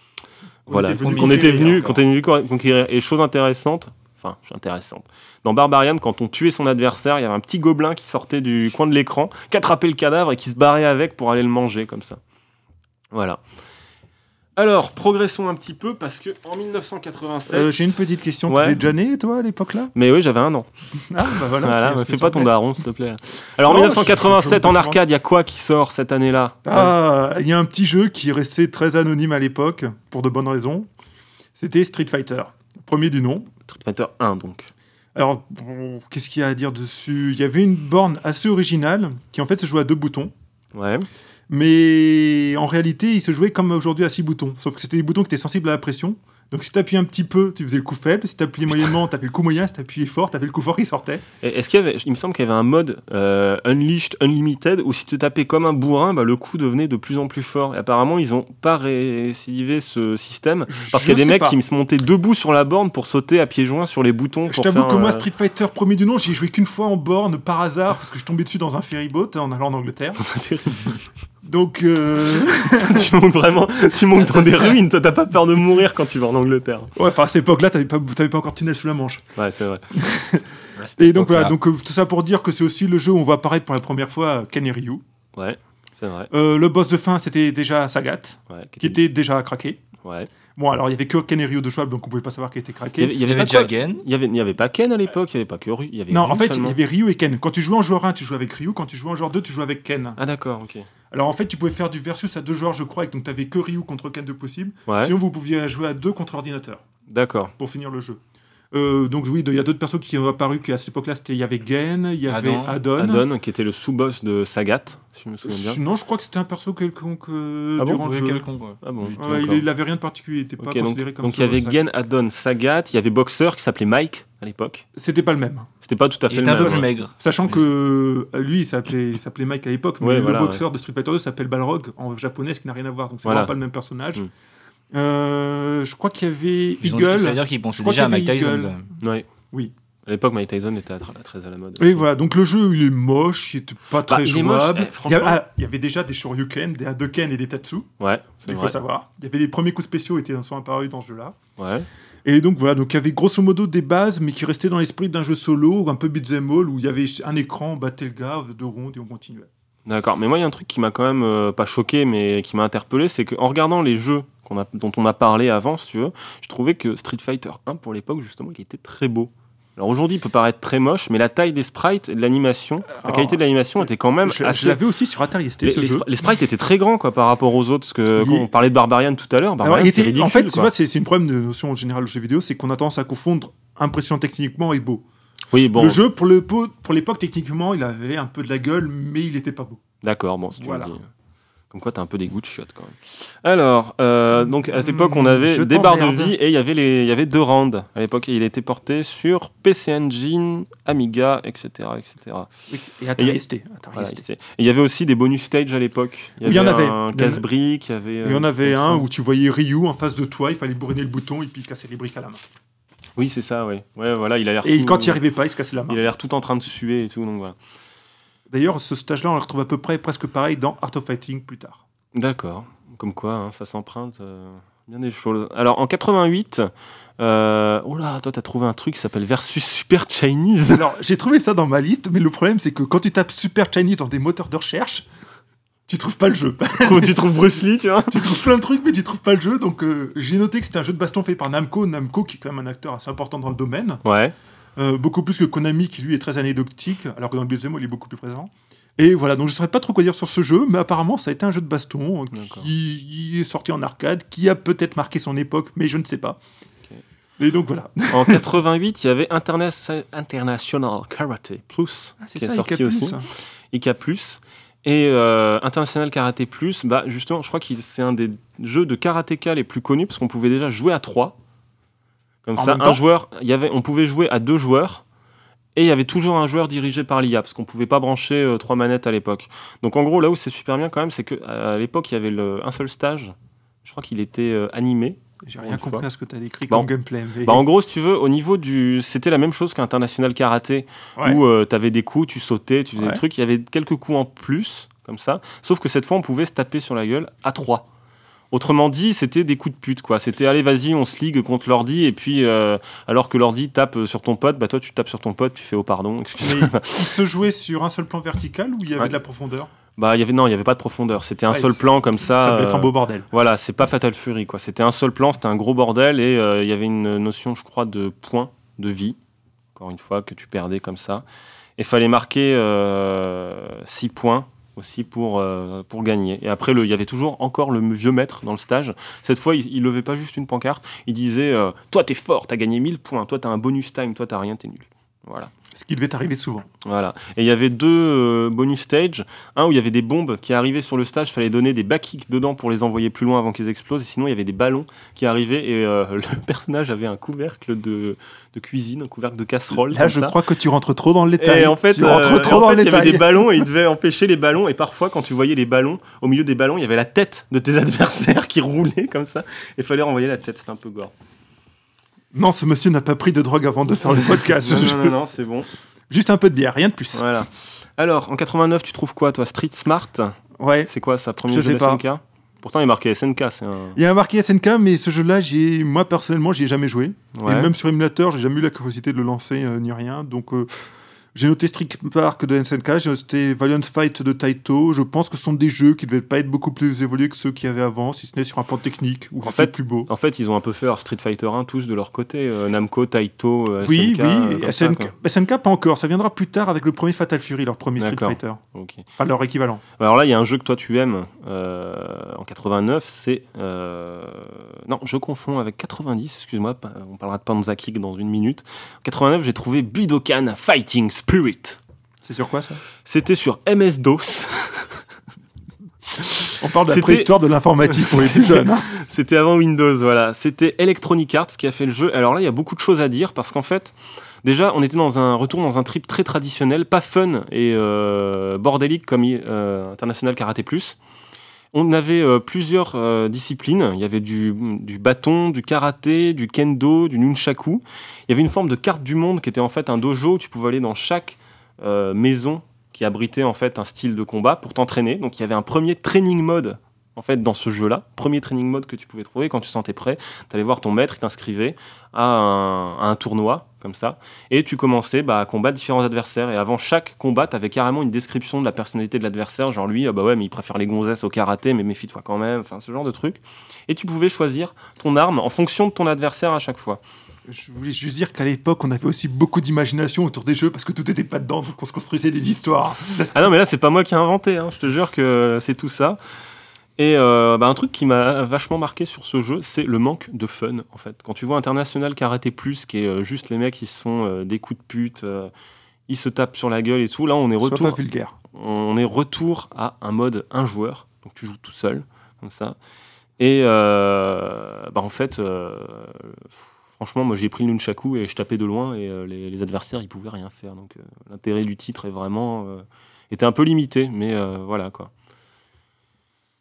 On voilà, était venu qu'on était conquérir, venu, encore. qu'on était venu con- conquérir. Et chose intéressante, enfin, intéressante. Dans Barbarian, quand on tuait son adversaire, il y avait un petit gobelin qui sortait du coin de l'écran, qui attrapait le cadavre et qui se barrait avec pour aller le manger comme ça. Voilà. Alors, progressons un petit peu parce que en mille neuf cent quatre-vingt-sept. Euh, J'ai une petite question. Ouais. Tu étais déjà né, toi, à l'époque-là? Mais oui, j'avais un an. Ah, bah voilà. Voilà, c'est- me c'est fais pas ton super. daron, s'il te plaît. Alors, en Non, mille neuf cent quatre-vingt-sept, je- je- je- en arcade, il y a quoi qui sort cette année-là? Ah, il y a un petit jeu qui est resté très anonyme à l'époque, pour de bonnes raisons. C'était Street Fighter. Premier du nom. Street Fighter un, donc. Alors, bon, qu'est-ce qu'il y a à dire dessus? Il y avait une borne assez originale qui en fait se jouait à deux boutons. Ouais. Mais en réalité, il se jouait comme aujourd'hui à six boutons. Sauf que c'était des boutons qui étaient sensibles à la pression. Donc si t'appuyais un petit peu, tu faisais le coup faible. Si t'appuyais moyennement, t'avais le coup moyen. Si t'appuyais fort, t'avais le coup fort qui sortait. Et Est-ce qu'il y avait, il me semble qu'il y avait un mode euh, Unleashed Unlimited où si tu tapais comme un bourrin, bah, le coup devenait de plus en plus fort. Et apparemment, ils ont pas récidivé ce système parce Je qu'il y a des sais mecs pas. qui se montaient debout sur la borne pour sauter à pieds joints sur les boutons. Je pour t'avoue faire, que moi, euh, Street Fighter premier du nom, j'y ai joué qu'une fois en borne par hasard parce que je suis tombé dessus dans un ferryboat en allant en Angleterre. ça fait- Donc, euh... tu montes vraiment, tu montes Ah, ça, dans des c'est vrai. ruines. Toi, t'as pas peur de mourir quand tu vas en Angleterre. ouais, enfin à cette époque-là, t'avais pas, t'avais pas encore de tunnel sous la Manche. Ouais, c'est vrai. Et donc voilà, donc euh, tout ça pour dire que c'est aussi le jeu où on voit apparaître pour la première fois Ken et Ryu. Ouais, c'est vrai. Euh, le boss de fin, c'était déjà Sagat, Ouais, qui était déjà craqué. Ouais. Bon, alors il y avait que Ken et Ryu de choix, donc on pouvait pas savoir qui était Il y avait, craqué. il y Il y avait avait pas quoi- Jagen. Il y avait, il y avait pas Ken à l'époque. Il y avait pas que Ryu. Il y avait Non, Ryu en fait, seulement. il y avait Ryu et Ken. Quand tu jouais en joueur un, tu jouais avec Ryu. Quand tu jouais en joueur deux, tu jouais avec Ken. Ah d'accord, ok. Alors en fait, tu pouvais faire du versus à deux joueurs, je crois, et donc t'avais que Ryu contre Ken de possible. Ouais. Sinon, vous pouviez jouer à deux contre l'ordinateur D'accord. pour finir le jeu. Euh, donc oui, il y a d'autres persos qui ont apparu qui à cette époque-là, c'était il y avait Gen, il y avait Adon. Adon. Adon, qui était le sous-boss de Sagat, si je me souviens bien. Je- non, je crois que c'était un perso quelconque euh, Ah bon durant le Oui, jeu. quelconque, ouais. Ah bon. Oui, Ouais, D'accord. il, il avait rien de particulier, il était pas Ok, donc, considéré comme donc il y solo avait sac. Gen, Adon, Sagat, il y avait Boxer qui s'appelait Mike à l'époque. C'était pas le même. C'était pas tout à Il fait était le un même. peu ouais. maigre. Sachant Oui. que euh, lui, il s'appelait, il s'appelait Mike à l'époque, mais Ouais, le voilà, boxeur de Street Fighter deux s'appelle Balrog en japonais, ce qui n'a rien à voir, donc c'est Voilà. vraiment pas le même personnage. Mm. Euh, je crois qu'il y avait Ils ont- Eagle. C'est-à-dire qu'ils pensaient Je crois déjà à qu'il y Mike avait Tyson. Eagle. quand même. Ouais. Oui. À l'époque, Mike Tyson était à tra- très à la mode. Et voilà, donc le jeu, il est moche, il était pas très il est moche, jouable. eh, il, y franchement. a- ah, il y avait déjà des Shoryuken, des Hadoken et des Tatsu, Ouais, c'est il faut vrai. savoir. Il y avait les premiers coups spéciaux qui sont apparus dans ce jeu-là. Ouais. Et donc voilà, donc il y avait grosso modo des bases, mais qui restaient dans l'esprit d'un jeu solo, un peu beat'em all, où il y avait un écran, on battait le gars, deux rondes et on continuait. D'accord. Mais moi, il y a un truc qui m'a quand même euh, pas choqué, mais qui m'a interpellé, c'est qu'en regardant les jeux qu'on a, dont on a parlé avant, si tu veux, je trouvais que Street Fighter un, pour l'époque, justement, il était très beau. Alors aujourd'hui, il peut paraître très moche, mais la taille des sprites et de l'animation, la Alors, qualité de l'animation était quand même Je, je assez. l'avais aussi sur Atari S T, Les, ce les jeu. spri- les sprites étaient très grands quoi, par rapport aux autres, parce que Il- quand on parlait de Barbarian tout à l'heure, Alors, Barbarian il c'est était- ridicule. en fait, tu quoi. vois, c'est c'est une problème de notion en général du jeu vidéo, c'est qu'on a tendance à confondre impressionnant techniquement et beau. Oui, bon, Le jeu, pour le po- pour l'époque, techniquement, il avait un peu de la gueule, mais il était pas beau. d'accord, bon, si tu Voilà. me dis. Comme quoi, t'as un peu des goûts de chiottes quand même. Alors, euh, donc à cette époque, on Je avait des barres de t'emmerde. vie et il y avait les, il y avait deux rounds. À l'époque, il était porté sur P C Engine, Amiga, et cetera, et cetera. Et Atari Et- S T. Atari Voilà, S T. c'était- et il y avait aussi des bonus stage à l'époque. Il Il y y en avait avait. un Il y en- casse-brique, il y avait. Il y en euh, avait comme un ça. où tu voyais Ryu en face de toi, il fallait bourriner le bouton et puis casser les briques à la main. Oui, c'est ça, oui. Ouais, voilà, il a l'air. Et tout... quand il n'y arrivait pas, il se cassait la main. Il a l'air tout en train de suer et tout, donc voilà. D'ailleurs, ce stage-là, on le retrouve à peu près presque pareil dans Art of Fighting plus tard. D'accord. Comme quoi, hein, ça s'emprunte euh, bien des choses. Alors, en quatre-vingt-huit, euh... oh là, toi, t'as trouvé un truc qui s'appelle Versus Super Chinese. Alors, j'ai trouvé ça dans ma liste, mais le problème, c'est que quand tu tapes Super Chinese dans des moteurs de recherche, tu trouves pas le jeu. Tu trouves Bruce Lee, tu vois. Tu trouves plein de trucs, mais tu trouves pas le jeu. Donc, euh, j'ai noté que c'était un jeu de baston fait par Namco. Namco, qui est quand même un acteur assez important dans le domaine. Ouais. Euh, beaucoup plus que Konami, qui lui est très anecdotique, alors que dans le deuxième, il est beaucoup plus présent. Et voilà, donc je ne saurais pas trop quoi dire sur ce jeu, mais apparemment, ça a été un jeu de baston D'accord. qui, qui est sorti en arcade, qui a peut-être marqué son époque, mais je ne sais pas. Ok. Et donc voilà. En quatre-vingt-huit, il y avait Interna- International Karate Plus, Ah, c'est qui ça, est sorti I K plus. aussi. I K plus. Et euh, International Karate Plus, bah, justement, je crois que c'est un des jeux de karatéka les plus connus, parce qu'on pouvait déjà jouer à trois. Comme En ça, même un temps joueur, y avait, on pouvait jouer à deux joueurs. Et il y avait toujours un joueur dirigé par l'I A, parce qu'on ne pouvait pas brancher euh, trois manettes à l'époque. Donc en gros, là où c'est super bien quand même, c'est qu'à l'époque, il y avait le, un seul stage. Je crois qu'il était euh, animé. J'ai rien compris à ce que tu as décrit Bah, comme gameplay. Mais... Bah, en gros, si tu veux, au niveau du... C'était la même chose qu'International Karaté, Ouais. où euh, tu avais des coups, tu sautais, tu faisais Ouais. des trucs. Il y avait quelques coups en plus, comme ça. Sauf que cette fois, on pouvait se taper sur la gueule à trois. Autrement dit, c'était des coups de pute, quoi. C'était, allez, vas-y, on se ligue contre l'ordi, et puis, euh, alors que l'ordi tape sur ton pote, bah toi, tu tapes sur ton pote, tu fais « oh, pardon, excuse-moi Mais il se jouait sur un seul plan vertical ou il y avait Ouais. de la profondeur ? ». Bah, il y avait, non, il n'y avait pas de profondeur. C'était un Ouais, seul c'est- plan, comme ça. Ça devait être un euh, beau bordel. Voilà, c'est pas Fatal Fury, quoi. C'était un seul plan, c'était un gros bordel, et euh, il y avait une notion, je crois, de points de vie, encore une fois, que tu perdais comme ça. Et il fallait marquer six points aussi pour, euh, pour gagner. Et après, le- il y avait toujours encore le vieux maître dans le stage. Cette fois, il, il levait pas juste une pancarte, il disait euh, toi, t'es fort, t'as gagné mille points, toi, t'as un bonus time, toi, t'as rien, t'es nul. Voilà. Ce qui devait arriver souvent. Voilà. Et il y avait deux euh, bonus stages. Un où il y avait des bombes qui arrivaient sur le stage, il fallait donner des back kicks dedans pour les envoyer plus loin avant qu'ils explosent. Et sinon, il y avait des ballons qui arrivaient et euh, le personnage avait un couvercle de, de cuisine, un couvercle de casserole. Là, comme je ça. crois que tu rentres trop dans le détail. Et en fait, tu rentres euh, trop en dans fait, le il y avait détail. des ballons et il devait empêcher les ballons. Et parfois, quand tu voyais les ballons, au milieu des ballons, il y avait la tête de tes adversaires qui roulait comme ça. Et il fallait renvoyer la tête. C'était un peu gore. Non, ce monsieur n'a pas pris de drogue avant de faire le podcast. Non, non, non, non, c'est bon. Juste un peu de bière, rien de plus. Voilà. Alors, en quatre-vingt-neuf, tu trouves quoi, toi? Street Smart? Ouais. C'est quoi ça? Premier Je jeu sais de pas. S N K? Pourtant, il est marqué S N K. C'est un... Il y a un marqué S N K, mais ce jeu-là, j'y ai- moi personnellement, j'y ai jamais joué. Ouais. Et même sur émulateur, j'ai jamais eu la curiosité de le lancer euh, ni rien. Donc, euh, j'ai noté Street Park de S N K, j'ai noté Valiant Fight de Taito. Je pense que ce sont des jeux qui ne devaient pas être beaucoup plus évolués que ceux qu'il y avait avant, si ce n'est sur un plan technique ou En en fait, fait plus beau. En fait, ils ont un peu fait leur Street Fighter un tous de leur côté. Euh, Namco, Taito, euh, Oui, S N K. oui, euh, comme S N K, ça, quoi. S N K pas encore. Ça viendra plus tard avec le premier Fatal Fury, leur premier Street D'accord. Fighter. Ok. Enfin, leur équivalent. Alors là, il y a un jeu que toi tu aimes euh, en quatre-vingt-neuf, c'est... euh, Non, je confonds avec quatre-vingt-dix, excuse-moi, pa- on parlera de Panzer Kick dans une minute. En quatre-vingt-neuf, j'ai trouvé Budokan Fighting Spirit. C'est sur quoi ça? C'était sur M S-DOS. On parle de la C'était- préhistoire de l'informatique pour les plus C'était- jeunes. hein. C'était avant Windows, voilà. C'était Electronic Arts qui a fait le jeu. Alors là, il y a beaucoup de choses à dire parce qu'en fait, déjà, on était dans un retour dans un trip très traditionnel, pas fun et euh, bordélique comme euh, International Karaté Plus. On avait euh, plusieurs euh, disciplines. Il y avait du, du bâton, du karaté, du kendo, du nunchaku. Il y avait une forme de carte du monde qui était en fait un dojo où tu pouvais aller dans chaque euh, maison qui abritait en fait un style de combat pour t'entraîner. Donc il y avait un premier training mode en fait dans ce jeu-là, premier training mode que tu pouvais trouver. Quand tu te sentais prêt, tu allais voir ton maître, il t'inscrivait à un, à un tournoi comme ça, et tu commençais bah, à combattre différents adversaires. Et avant chaque combat, tu avais carrément une description de la personnalité de l'adversaire, genre lui, ah bah ouais, mais il préfère les gonzesses au karaté, mais méfie-toi quand même, enfin ce genre de truc. Et tu pouvais choisir ton arme en fonction de ton adversaire à chaque fois. Je voulais juste dire qu'à l'époque, on avait aussi beaucoup d'imagination autour des jeux parce que tout était pas dedans, donc on se construisait des histoires. Ah non, mais là, c'est pas moi qui ai inventé, hein. Je te jure que c'est tout ça. Et euh, bah, un truc qui m'a vachement marqué sur ce jeu, c'est le manque de fun, en fait. Quand tu vois International Karaté Plus, qui est euh, juste les mecs qui se font euh, des coups de pute, euh, ils se tapent sur la gueule et tout, là, on est Sois retour, pas vulgaire. on est retour à un mode un joueur, donc tu joues tout seul, comme ça. Et euh, bah, en fait, euh, franchement, moi, j'ai pris le nunchaku et je tapais de loin, et euh, les, les adversaires, ils pouvaient rien faire. Donc euh, l'intérêt du titre est vraiment... euh, était un peu limité, mais euh, voilà, quoi.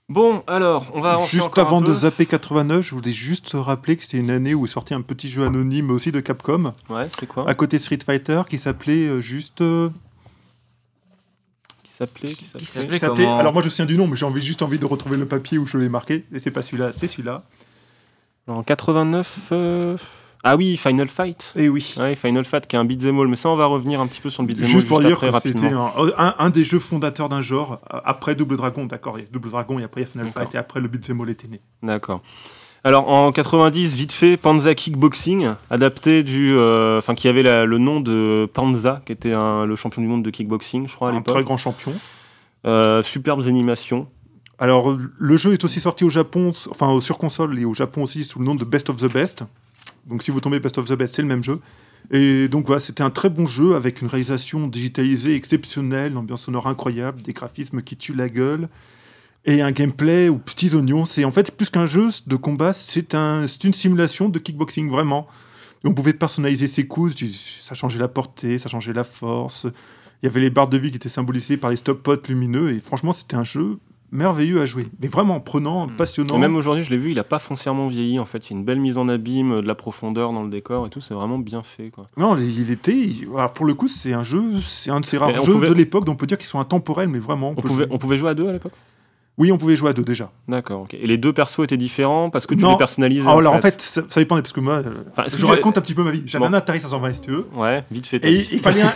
Bon, alors, on va avancer Juste encore avant un peu. de zapper quatre-vingt-neuf, je voulais juste rappeler que c'était une année où est sorti un petit jeu anonyme aussi de Capcom, Ouais, c'est quoi à côté de Street Fighter, qui s'appelait euh, juste... euh, Qui s'appelait Qui s'appelait Qui qui s'appelait s'appelait- comment Alors moi je me souviens du nom, mais j'ai envie, juste envie de retrouver le papier où je l'ai marqué, et c'est pas celui-là, c'est celui-là. En quatre-vingt-neuf. euh, Ah oui, Final Fight. Et oui. Ouais, Final Fight qui est un beat'em all, mais ça on va revenir un petit peu sur le beat'em all Juste juste, pour dire après que c'était rapidement. un, un, un des jeux fondateurs d'un genre, euh, après Double Dragon, d'accord, il y a Double Dragon, et après il y a Final D'accord. Fight, et après le beat'em all était né. D'accord. Alors en quatre-vingt-dix, vite fait, Panza Kickboxing, adapté du, euh, enfin qui avait la- le nom de Panza, qui était un- le champion du monde de kickboxing, je crois à Un l'époque. très grand champion. Euh, superbes animations. Alors, euh, le jeu est aussi sorti au Japon, s- enfin au- sur console et au Japon aussi sous le nom de Best of the Best. Donc, si vous tombez Best of the Best, c'est le même jeu. Et donc, voilà, c'était un très bon jeu avec une réalisation digitalisée exceptionnelle, une ambiance sonore incroyable, des graphismes qui tuent la gueule et un gameplay aux petits oignons. C'est en fait plus qu'un jeu de combat, c'est un, c'est une simulation de kickboxing, vraiment. Et on pouvait personnaliser ses coups, tu- ça changeait la portée, ça changeait la force. Il y avait les barres de vie qui étaient symbolisées par les stop-pots lumineux. Et franchement, c'était un jeu merveilleux à jouer. Mais vraiment prenant, passionnant. Et même aujourd'hui, je l'ai vu, il a pas foncièrement vieilli en fait. Il y a une belle mise en abîme, euh, de la profondeur dans le décor et tout, c'est vraiment bien fait quoi. Non, il il était. il- alors, pour le coup, c'est un jeu, c'est un de ces rares Mais on jeux pouvait- de l'époque dont on peut dire qu'ils sont intemporels, mais vraiment. On On peut pouvait, jouer. on pouvait jouer à deux à l'époque. Oui, on pouvait jouer à deux déjà. D'accord. Ok. Et les deux persos étaient différents parce que tu Non. les personnalisais. Ah, alors en fait, ça, ça dépendait parce que moi, euh, Enfin, est-ce je que tu- raconte un petit peu ma vie. J'avais Bon. un Atari cinq cent vingt S T E Ouais, vite fait. ta et liste. il fallait un.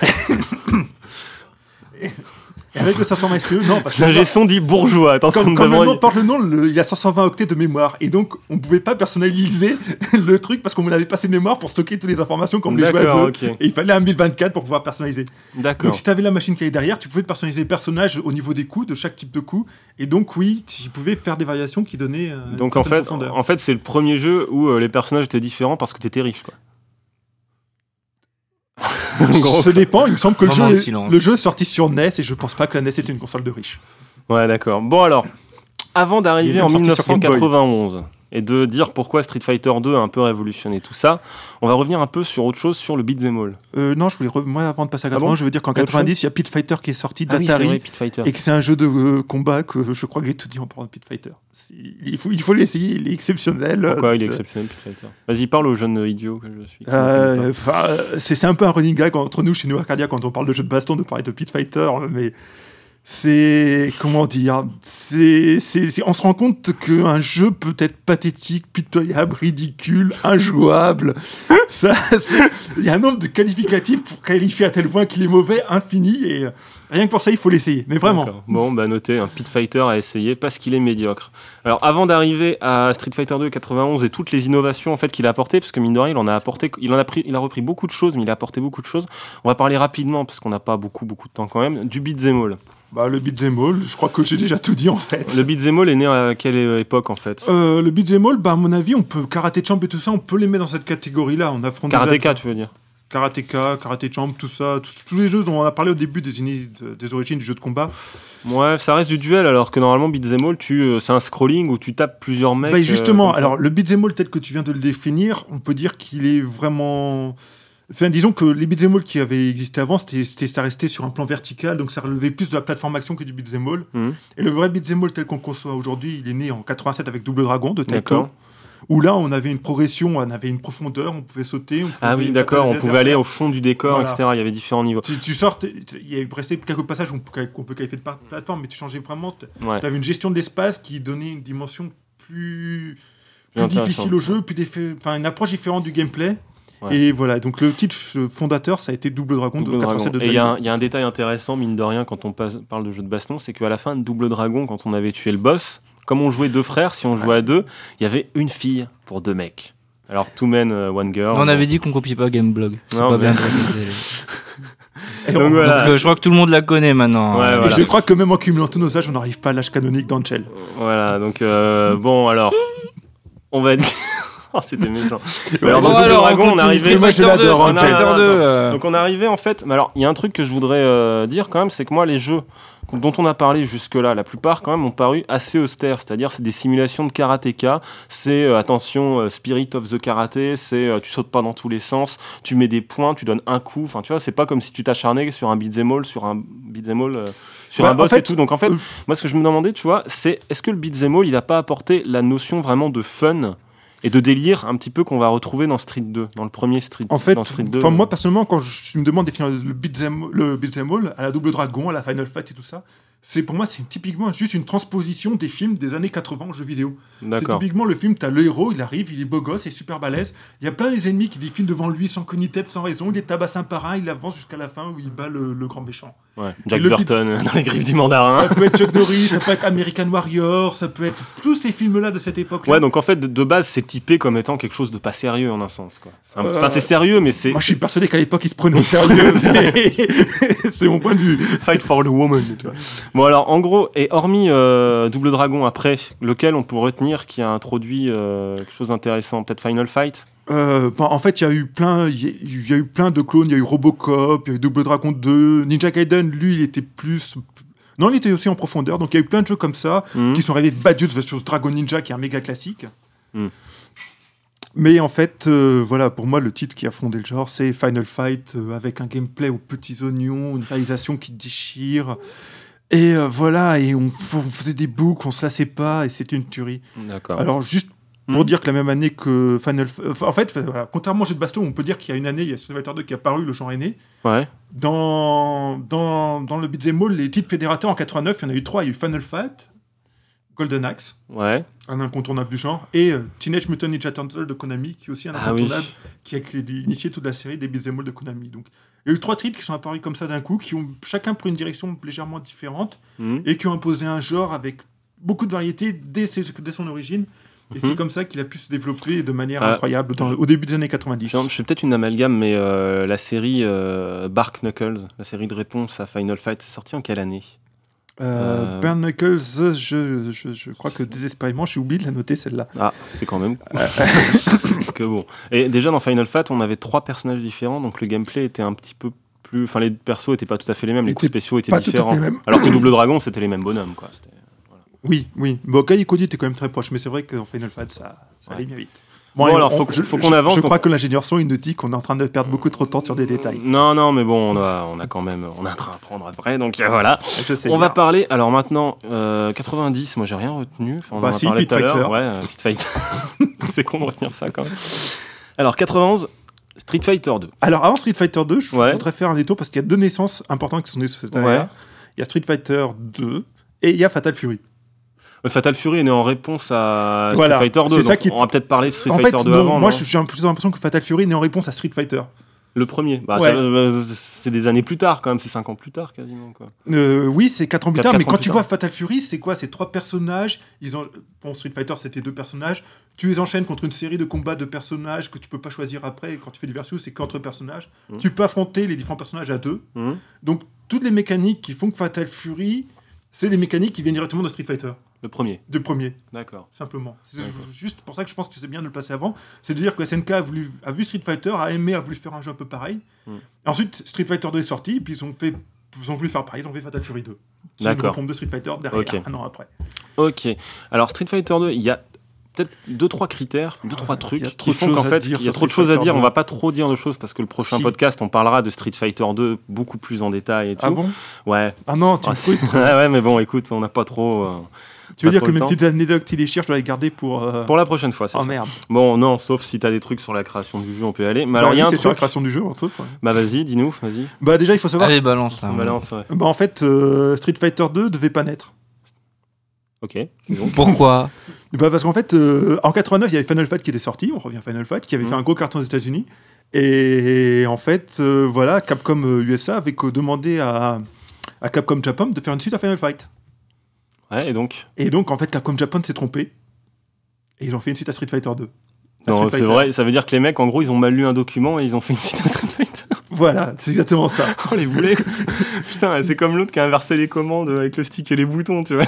Et avec le cinq cent vingt S T E, non, parce que. L'ingé son dit bourgeois. Attention, Comme, nous comme le avons- nom porte le nom, le- il y a cinq cent vingt octets de mémoire. Et donc, on pouvait pas personnaliser le truc parce qu'on n'avait pas assez de mémoire pour stocker toutes les informations qu'on voulait jouer à deux. D'accord, ok. Et il fallait un mille vingt-quatre pour pouvoir personnaliser. D'accord. Donc, si tu avais la machine qui allait derrière, tu pouvais personnaliser les personnages au niveau des coups, de chaque type de coup. Et donc, oui, tu pouvais faire des variations qui donnaient. euh, Donc une en certaine fait, profondeur. en fait, c'est le premier jeu où euh, les personnages étaient différents parce que t'étais riche quoi. En gros. Ça dépend, il me semble que le Vraiment jeu, le est, silence. le jeu est sorti sur N E S et je pense pas que la N E S était une console de riche. Ouais, d'accord. Bon alors, avant Il d'arriver est en même sorti sur mille neuf cent Game Boy. quatre-vingt-onze et de dire pourquoi Street Fighter deux a un peu révolutionné tout ça, on va revenir un peu sur autre chose, sur le beat'em all. Euh, non, je voulais re- moi avant de passer à Ah quatre-vingts, bon je veux dire qu'en Autre quatre-vingt-dix, il y a Pit Fighter qui est sorti Ah oui, c'est d'Atari. vrai, Pit Fighter. Et que c'est un jeu de euh, combat que je crois que j'ai tout dit en parlant de Pit Fighter. C'est- Il faut, il faut l'essayer, il est exceptionnel. Pourquoi il est Euh, exceptionnel, Pit Fighter? Vas-y, parle au jeune idiot que je suis. Euh, enfin, euh, c'est c'est un peu un running gag entre nous chez nous Arcadia quand on parle de jeux de baston de parler de Pit Fighter, mais c'est comment dire, c'est c'est- c'est- on se rend compte qu'un jeu peut être pathétique, pitoyable, ridicule, injouable. Ça, c'est- il y a un nombre de qualificatifs pour qualifier à tel point qu'il est mauvais, infini, et euh, rien que pour ça il faut l'essayer. Mais vraiment. D'accord. Bon, bah notez, un Pit Fighter à essayer parce qu'il est médiocre. Alors, avant d'arriver à Street Fighter deux quatre-vingt-onze et toutes les innovations en fait qu'il a apportées, parce que mine de rien, il en a apporté, il en a pris, il a repris beaucoup de choses, mais il a apporté beaucoup de choses. On va parler rapidement parce qu'on n'a pas beaucoup beaucoup de temps quand même. Du beat'em all. Bah, le beat'em all, je crois que j'ai déjà tout dit en fait. Le beat'em all est né à quelle époque en fait? Euh, le beat'em all, bah, à mon avis, on peut Karate Champ et tout ça, on peut les mettre dans cette catégorie-là. On affronte déjà- Karateka, tu veux dire? Karateka, Karate Champ, tout ça, tous, tous les jeux dont on a parlé au début des, ini- de- des origines du jeu de combat. Ouais, ça reste du duel alors que normalement beat'em all, tu, euh, c'est un scrolling où tu tapes plusieurs mecs. Bah, justement, euh, comme ça. alors le beat'em all tel que tu viens de le définir, on peut dire qu'il est vraiment. Enfin, disons que les beat'em all qui avaient existé avant, c'était, c'était- ça restait sur un plan vertical, donc ça relevait plus de la plateforme action que du beat'em all. Mhm. Et le vrai beat'em all tel qu'on le conçoit aujourd'hui, il est né en quatre-vingt-sept avec Double Dragon de Taiko. D'accord. Où là, on avait une progression, on avait une profondeur, on pouvait sauter. On pouvait Ah oui, battre d'accord, les on pouvait aller adversaires. au fond du décor, Voilà. et cetera. Il y avait différents niveaux. Tu, tu sors, t'es- t'es- il y a resté quelques passages qu'on peut, qu'on peut qualifier de par- plateforme, mais tu changeais vraiment. Tu Ouais. avais une gestion de l'espace qui donnait une dimension plus, plus Intéressant. difficile au jeu, plus défi- enfin une approche différente du gameplay. Ouais. Et voilà, donc le titre fondateur, ça a été Double Dragon Double de Dragon. quatre-vingt-sept de Et il y, a Taiko. un- il y a un détail intéressant, mine de rien, quand on passe- parle de jeu de baston, c'est qu'à la fin de Double Dragon, quand on avait tué le boss, comme on jouait deux frères, si on jouait à deux, il y avait une fille pour deux mecs. Alors, two men, uh, one girl. On avait dit qu'on copie pas Gameblog. C'est Non, pas mais- bien de préciser. Et Donc on- voilà. Donc euh, je crois que tout le monde la connaît maintenant. Ouais, Euh, et voilà. je crois que même en cumulant tous nos âges, on n'arrive pas à l'âge canonique d'Angel. Voilà, donc euh, bon, alors, on va dire. Oh, c'était méchant. Mais alors, Bon, dans Double alors, Dragon, on continue arrivait. Street Moi, je Fighter deux, l'adore, Street hein. Fighter Non, non, deux, non. euh, Donc on est arrivé en fait. Mais alors, il y a un truc que je voudrais euh, dire quand même, c'est que moi, les jeux dont on a parlé jusque-là, la plupart quand même ont paru assez austères, c'est-à-dire c'est des simulations de karatéka, c'est euh, attention euh, Spirit of the Karaté, c'est euh, tu sautes pas dans tous les sens, tu mets des points, tu donnes un coup, enfin tu vois, c'est pas comme si tu t'acharnais sur un beat'em all, sur un beat'em all, euh, sur Bah, un boss en fait, et tout. Donc en fait, euh, moi ce que je me demandais, tu vois, c'est est-ce que le beat'em all il a pas apporté la notion vraiment de fun et de délire un petit peu qu'on va retrouver dans Street deux, dans le premier Street, En fait, dans Street deux. moi personnellement, quand je, je me demande de définir le beat'em le beat'em all, à la Double Dragon, à la Final Fight et tout ça, c'est pour moi c'est typiquement juste une transposition des films des années quatre-vingts en jeu vidéo. C'est D'accord. typiquement le film, t'as le héros, il arrive, il est beau gosse, il est super balèze, il y a plein des ennemis qui défilent devant lui sans queue ni tête, sans raison, il les tabasse un par un, il avance jusqu'à la fin où il bat le, le grand méchant. Ouais. Jack le Burton dans les griffes du mandarin. Ça peut être Chuck Norris, ça peut être American Warrior, ça peut être tous ces films-là de cette époque-là. Ouais, donc en fait, de, de base, c'est typé comme étant quelque chose de pas sérieux en un sens. Quoi. C'est un- Euh, Enfin, c'est sérieux, mais c'est Moi je suis persuadé qu'à l'époque ils se prenaient au sérieux. C'est mon point de vue. fight for the woman. Tu vois. Bon, alors, en gros, et hormis euh, Double Dragon, après, lequel on peut retenir qui a introduit euh, quelque chose d'intéressant? Peut-être Final Fight? Euh, bon, en fait, il y a eu plein, il y, a- il y a eu plein de clones. Il y a eu Robocop, il y a eu Double Dragon deux, Ninja Gaiden. Lui, il était plus, non, il était aussi en profondeur. Donc, il y a eu plein de jeux comme ça Mhm. qui sont arrivés. Bad Youth versus Dragon Ninja, qui est un méga classique. Mhm. Mais en fait, euh, voilà, pour moi, le titre qui a fondé le genre, c'est Final Fight, euh, avec un gameplay aux petits oignons, une réalisation qui déchire. Et euh, voilà, et on, on faisait des boucles, on se lassait pas, et c'était une tuerie. D'accord. Alors, juste pour Mhm. dire que la même année que Final F- enfin, en fait, voilà, contrairement au jeu de baston, on peut dire qu'il y a une année, il y a Street Fighter deux qui est apparu, le genre est né. Ouais. Dans, dans, dans le beat'em all, les titres fédérateurs en quatre-vingt-neuf, il y en a eu trois. Il y a eu Final Fight, Golden Axe, Ouais. un incontournable du genre, et euh, Teenage Mutant Ninja Turtles de Konami, qui est aussi un Ah oui. incontournable, qui a créé- initié toute la série des beat'em all de Konami. Donc, il y a eu trois titres qui sont apparus comme ça d'un coup, qui ont chacun pris une direction légèrement différente, Mhm. et qui ont imposé un genre avec beaucoup de variété dès, ses- dès son origine. Et Mhm. c'est comme ça qu'il a pu se développer de manière Euh, incroyable dans- au début des années quatre-vingt-dix. Je je fais peut-être une amalgame, mais euh, la série euh, Bark Knuckles, la série de réponse à Final Fight, c'est sorti en quelle année? Euh, Euh, Burn Knuckles, je, je, je crois que désespérément, j'ai oublié de la noter celle-là. Ah, c'est quand même cool. Parce que bon. Et déjà dans Final Fight, on avait trois personnages différents, donc le gameplay était un petit peu plus. Enfin, les persos étaient pas tout à fait les mêmes, les coups Étaient spéciaux étaient pas tout à différents. fait les mêmes. Alors que Double Dragon, c'était les mêmes bonhommes, quoi. C'était- Oui, oui. Bon, Kai et Cody étaient quand même très proches, mais c'est vrai qu'en Final Fight, ça, ça Ouais. allait bien vite. Bon, allez, alors, on- faut que- je, faut qu'on je- avance, Je donc- crois que l'ingénieur son, il nous dit qu'on est en train de perdre beaucoup trop de temps sur des détails. Non, non, mais bon, on a, on a quand même, on a un train à prendre après, donc euh, voilà. Je sais On bien. va parler. Alors maintenant, euh, quatre-vingt-dix, moi j'ai rien retenu. Enfin, on Bah en a si, parlé Pit tout à l'heure. Fighter. Ouais, euh, Pit Fight. C'est con de retenir ça quand même. Alors quatre-vingt-onze, Street Fighter deux. Alors, avant Street Fighter deux, je Ouais. voudrais faire un détour parce qu'il y a deux naissances importantes qui sont nées sur cette année-là. Ouais. Il y a Street Fighter deux et il y a Fatal Fury. Euh, Fatal Fury est né en réponse à Voilà, Street Fighter deux. c'est ça donc qui- On va peut-être parler de Street en Fighter fait, deux non, avant. moi, non je- j'ai un peu plus l'impression que Fatal Fury est né en réponse à Street Fighter. Le premier. Bah, Ouais. ça, euh, c'est des années plus tard quand même, c'est cinq ans plus tard quasiment. Quoi. Euh, oui, c'est quatre ans plus Quatre- tard, mais quatre ans quand plus tu tard. vois Fatal Fury, c'est quoi? C'est trois personnages. Ils ont... Bon, Street Fighter, c'était deux personnages. Tu les enchaînes contre une série de combats de personnages que tu peux pas choisir après. Quand tu fais du versus, c'est qu'entre personnages. Mhm. Tu peux affronter les différents personnages à deux. Mhm. Donc, toutes les mécaniques qui font que Fatal Fury, c'est les mécaniques qui viennent directement de Street Fighter, Le premier. de premier, D'accord. simplement. C'est D'accord. juste pour ça que je pense que c'est bien de le placer avant. C'est de dire que S N K a, voulu, a vu Street Fighter, a aimé, a voulu faire un jeu un peu pareil. Mhm. Et ensuite, Street Fighter deux est sorti, puis ils ont fait. Ils ont voulu faire pareil, ils ont fait Fatal Fury deux. Qui est une D'accord. repompe de Street Fighter derrière, Ok. un an après. Ok. Alors Street Fighter deux, il y a peut-être deux trois critères, deux trois Ah, il y a trucs trop qui de font choses qu'en à fait dire il y a sur trop de Street choses à Fighter dire. On deux. va pas trop dire de choses parce que le prochain Si. podcast on parlera de Street Fighter deux beaucoup plus en détail et tout. Ah bon? Ouais. Ah non, tu Ah, me c'est- frustres. ouais, ouais, mais bon, écoute, on n'a pas trop. euh, Tu veux pas dire trop que le mes temps. petites anecdotes qui déchirent, je dois les garder pour. euh, Pour la prochaine fois, c'est Oh ça. merde. Bon, non, sauf si t'as des trucs sur la création du jeu, on peut y aller. Mais Bah alors il y a oui, un c'est sur la truc. création du jeu, entre autres. Bah vas-y, dis-nous, vas-y. Bah déjà, il faut savoir. Allez, balance là. On balance, ouais. Bah en fait, euh, Street Fighter deux devait pas naître. Ok. Donc. Pourquoi? Bah parce qu'en fait, euh, en quatre-vingt-neuf, il y avait Final Fight qui était sorti, on revient à Final Fight, qui avait Mhm. fait un gros carton aux États-Unis. Et en fait, euh, voilà, Capcom euh, U S A avait co- demandé à, à Capcom Japan de faire une suite à Final Fight. Ouais, et donc. Et donc, en fait, Capcom Japan s'est trompé. Et ils ont fait une suite à Street Fighter deux. À Non, Street c'est Fighter. vrai, ça veut dire que les mecs, en gros, ils ont mal lu un document et ils ont fait une suite à Street Fighter. Voilà, c'est exactement ça. Oh, les boulets. Putain, c'est comme l'autre qui a inversé les commandes avec le stick et les boutons, tu vois.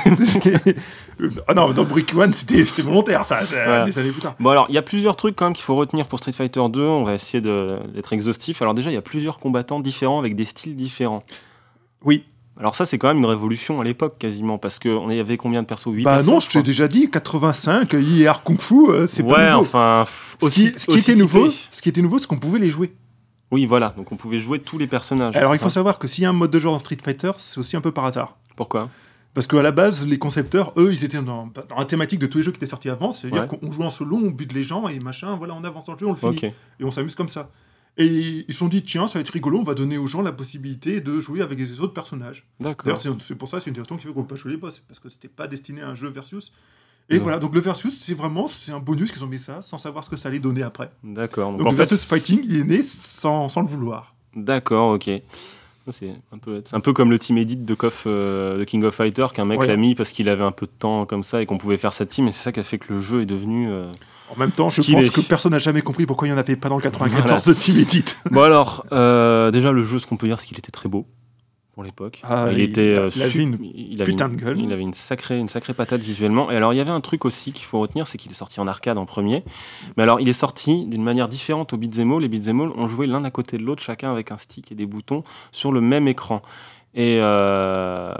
Ah non, dans Brick One, c'était c'était volontaire, ça, c'est Voilà. des années plus tard. Bon, alors, il y a plusieurs trucs quand même qu'il faut retenir pour Street Fighter deux. On va essayer de- d'être exhaustif. Alors, déjà, il y a plusieurs combattants différents avec des styles différents. Oui. Alors ça, c'est quand même une révolution à l'époque, quasiment, parce qu'il y avait combien de persos? huit Bah persos, non, je je t'ai crois. déjà dit, quatre-vingt-cinq, I R Kung Fu, euh, c'est Ouais, pas nouveau. enfin... ce, aussi- qui, ce qui aussi était nouveau, typé. ce qui était nouveau, c'est qu'on pouvait les jouer. Oui, voilà, donc on pouvait jouer tous les personnages. Alors c'est il faut ça savoir que s'il y a un mode de jeu dans Street Fighter, c'est aussi un peu par hasard. Pourquoi? Parce qu'à la base, les concepteurs, eux, ils étaient dans, dans la thématique de tous les jeux qui étaient sortis avant, c'est-à-dire Ouais. qu'on joue en solo, on bute les gens et machin, voilà, on avance dans le jeu, on le finit. Ok, Et on s'amuse comme ça. Et ils se sont dit, tiens, ça va être rigolo, on va donner aux gens la possibilité de jouer avec les autres personnages. d'accord. D'ailleurs, c'est c'est pour ça, c'est une des raisons qui fait qu'on peut pas jouer les boss, parce que c'était pas destiné à un jeu versus. Et Ouais. voilà, donc le versus, c'est vraiment c'est un bonus qu'ils ont mis ça, sans savoir ce que ça allait donner après. D'accord. Donc, Donc en le fait, versus fighting, il est né sans, sans le vouloir. D'accord, ok. C'est un peu, c'est un peu comme le team edit de, Kof, euh, de King of Fighter qu'un mec Ouais. l'a mis parce qu'il avait un peu de temps comme ça et qu'on pouvait faire sa team, et c'est ça qui a fait que le jeu est devenu... euh, En même temps, je Ce qu'il pense est. que personne n'a jamais compris pourquoi il n'y en avait pas dans le quatre-vingt-quatorze de Team Edit. Bon alors, euh, déjà le jeu, ce qu'on peut dire, c'est qu'il était très beau pour l'époque. Ah, il il- était euh, il avait su- une il avait putain une- de gueule. Il avait une sacrée, une sacrée patate visuellement. Et alors il y avait un truc aussi qu'il faut retenir, c'est qu'il est sorti en arcade en premier. Mais alors il est sorti d'une manière différente au beat'em all. Les beat'em all, on jouait l'un à côté de l'autre, chacun avec un stick et des boutons sur le même écran. Et euh,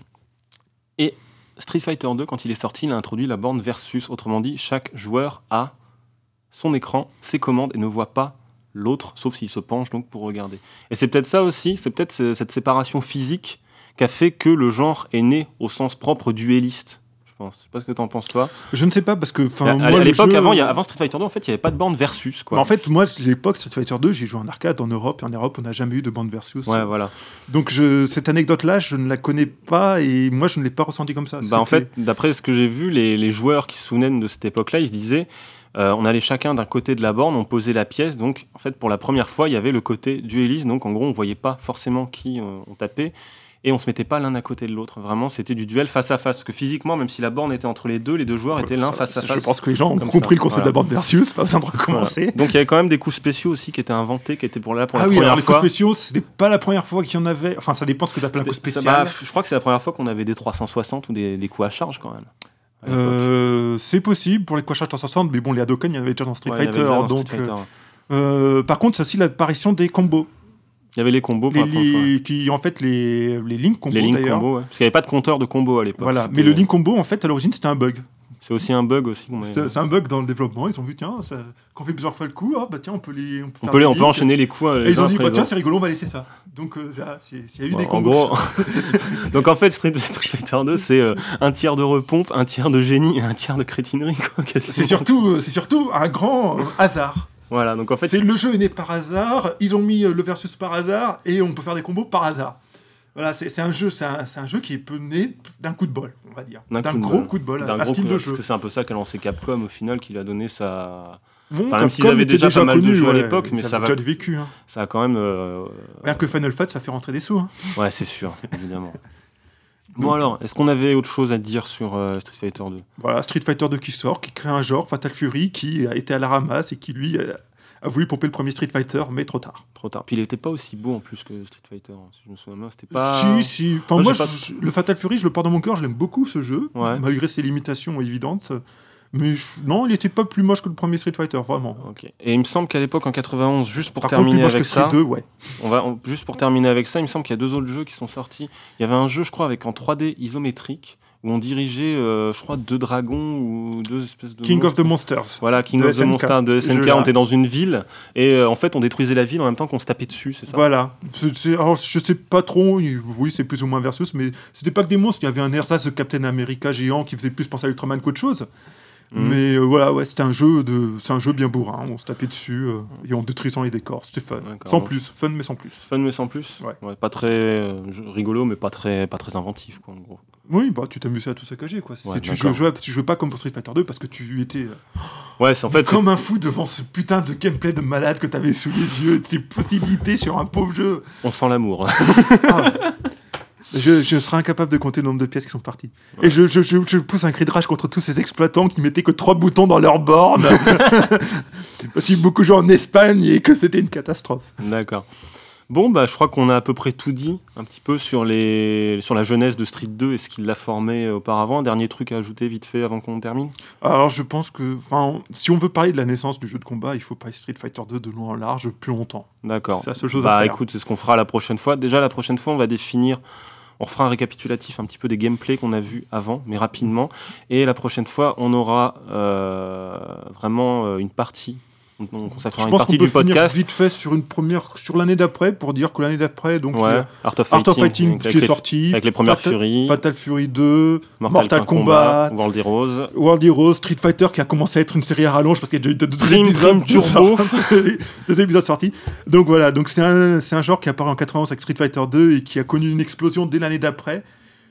et Street Fighter deux, quand il est sorti, il a introduit la borne versus. Autrement dit, chaque joueur a son écran, ses commandes et ne voit pas l'autre, sauf s'il se penche donc pour regarder. Et c'est peut-être ça aussi, c'est peut-être ce- cette séparation physique qui a fait que le genre est né au sens propre duelliste, je pense. Je sais pas ce que t'en penses toi. Je ne sais pas, parce que enfin, à moi, à le l'époque, jeu- avant, il y a- avant Street Fighter deux, en fait, il n'y avait pas de borne versus, quoi. Mais en fait, moi, à l'époque, Street Fighter deux, j'ai joué en arcade en Europe, et en Europe, on n'a jamais eu de bande versus. Ouais, voilà. Donc je, cette anecdote-là, je ne la connais pas, et moi, je ne l'ai pas ressenti comme ça. Bah, en C'était- fait, d'après ce que j'ai vu, les, les joueurs qui se souvenaient de cette époque-là, ils se disaient, euh, on allait chacun d'un côté de la borne, on posait la pièce, donc en fait, pour la première fois, il y avait le côté duelliste, donc en gros, on voyait pas forcément qui euh, on tapait, et on se mettait pas l'un à côté de l'autre. Vraiment, c'était du duel face à face, parce que physiquement, même si la borne était entre les deux, les deux joueurs étaient l'un Ça- face à Je face. pense que les gens ont comme compris ça, le concept voilà. de la bande versus, pas besoin de Voilà. recommencer. Donc il y avait quand même des coups spéciaux aussi qui étaient inventés, qui étaient pour là pour Ah la oui, première alors les coups fois. spéciaux, c'était pas la première fois qu'il y en avait. Enfin, ça dépend de ce que tu appelles un coup C'était- ça spécial. m'a- je crois que c'est la première fois qu'on avait des trois cent soixante ou des, des coups à charge quand même. à l'époque. Euh, c'est possible pour les Quashage trois cent soixante, mais bon, les Hadoken, il y en avait déjà dans Street Ouais, il y avait Fighter. déjà dans donc, Street Fighter. euh, euh, par contre, c'est aussi l'apparition des combos. Il y avait les combos pour Les, la première fois. les- qui, en fait, les, les Link combos, Les Link d'ailleurs. combos, ouais. Parce qu'il n'y avait pas de compteur de combos à l'époque. Voilà. C'était- Mais le Link combo, en fait, à l'origine, c'était un bug. C'est aussi un bug aussi. qu'on avait- C'est c'est un bug dans le développement. Ils ont vu, tiens, ça, quand on fait plusieurs fois le coup, ah, bah tiens, on peut les. On peut, On faire peut, les- des on peut links. enchaîner les coups. euh, Et les ils uns ont dit, après bah les tiens, autres. c'est rigolo, on va laisser ça. Donc, euh, ça, c'est- il y a eu des En combos. gros, donc en fait, Street, Street Fighter deux, c'est euh, un tiers de repompe, un tiers de génie et un tiers de crétinerie. Quoi, quasiment. c'est surtout, euh, c'est surtout un grand euh, hasard. Voilà, donc en fait, C'est le jeu est né par hasard. Ils ont mis euh, le versus par hasard et on peut faire des combos par hasard. Voilà, c'est c'est un jeu, c'est un, c'est un jeu qui est peu né d'un coup de bol, on va dire, D'un d'un coup de gros bol. coup de bol, d'un un gros style coup, de parce jeu. que c'est un peu ça qu'a lancé Capcom au final, qui a donné sa. Bon, Enfin, même s'ils Capcom avaient était déjà pas mal de connu, jeux à ouais, l'époque, mais ça ça avait va- déjà vécu. Hein. Ça a quand même. euh, Rien que Final Fight, ça fait rentrer des sous. Hein. Ouais, c'est sûr, évidemment. Bon alors, est-ce qu'on avait autre chose à dire sur euh, Street Fighter deux? Voilà, Street Fighter deux qui sort, qui crée un genre, Fatal Fury, qui a été à la ramasse et qui lui a, a voulu pomper le premier Street Fighter, mais trop tard. Trop tard. Puis il était pas aussi beau en plus que Street Fighter, hein, si je me souviens bien. C'était pas. Si, si. Enfin, Moi, moi, j'ai pas- je- le Fatal Fury, je le porte dans mon cœur, je l'aime beaucoup ce jeu, Ouais. malgré ses limitations évidentes. Mais je- non, il était pas plus moche que le premier Street Fighter, vraiment. Ok. Et il me semble qu'à l'époque, en quatre-vingt-onze, juste pour Par contre, plus terminer moche que avec Street ça, deux, ouais. on va on- juste pour terminer avec ça, il me semble qu'il y a deux autres jeux qui sont sortis. Il y avait un jeu, je crois, avec en trois D isométrique où on dirigeait, euh, je crois, deux dragons ou deux espèces de King of monstres. the Monsters. Voilà, King de of the S N K. Monsters de S N K. Jeu-là. On était dans une ville et euh, en fait, on détruisait la ville en même temps qu'on se tapait dessus, c'est ça? Voilà. C'est- c'est- alors, je sais pas trop, il- oui, c'est plus ou moins versus, mais c'était pas que des monstres. Il y avait un ersatz de Captain America géant qui faisait plus penser à Ultraman qu'autre chose. Mhm. Mais euh, voilà, ouais, c'était un jeu de, c'est un jeu bien bourrin. On se tapait dessus euh, et en détruisant les décors. C'était fun. D'accord. Sans plus, fun mais sans plus. Fun mais sans plus. Ouais. Pas très euh, jeu- rigolo, mais pas très, pas très inventif, quoi, en gros. Oui, bah tu t'amusais à tout saccager quoi. Ouais, Si tu, d'accord. jouais, tu jouais pas comme pour Street Fighter deux parce que tu étais euh, Ouais, c'est en fait. c'est- comme un fou devant ce putain de gameplay de malade que t'avais sous les yeux, de ces possibilités sur un pauvre jeu. On sent l'amour. Ah. Je, je serais incapable de compter le nombre de pièces qui sont parties. Ouais. Et je, je, je, je pousse un cri de rage contre tous ces exploitants qui mettaient que trois boutons dans leur borne. Parce qu'il y a beaucoup joué en Espagne et que c'était une catastrophe. D'accord. Bon, bah, je crois qu'on a à peu près tout dit un petit peu sur, les... sur la jeunesse de Street deux et ce qui l'a formé euh, auparavant. Dernier truc à ajouter vite fait avant qu'on termine? Alors je pense que, enfin, si on veut parler de la naissance du jeu de combat, il faut parler Street Fighter deux de loin en large plus longtemps. D'accord. C'est la seule chose à Bah faire. écoute, c'est ce qu'on fera la prochaine fois. Déjà, la prochaine fois, on va définir. on refera un récapitulatif un petit peu des gameplays qu'on a vus avant, mais rapidement. Et la prochaine fois, on aura euh, vraiment euh, une partie. On consacrera Je une pense partie qu'on peut du podcast. finir vite fait sur une première, sur l'année d'après, pour dire que l'année d'après, donc Ouais, il y a Art of Art Fighting, of Fighting avec qui est les- sorti, avec les premières Fatal, Fury, Fatal Fury deux, Mortal, Mortal Kombat, Kombat, World Heroes, World Heroes, Street Fighter qui a commencé à être une série à rallonge parce qu'il y a déjà eu deux, deux Dream- épisodes, Dream Turbo. deux, deux épisodes sortis. Donc voilà, donc c'est un, c'est un genre qui apparaît en quatre-vingt-onze avec Street Fighter deux et qui a connu une explosion dès l'année d'après.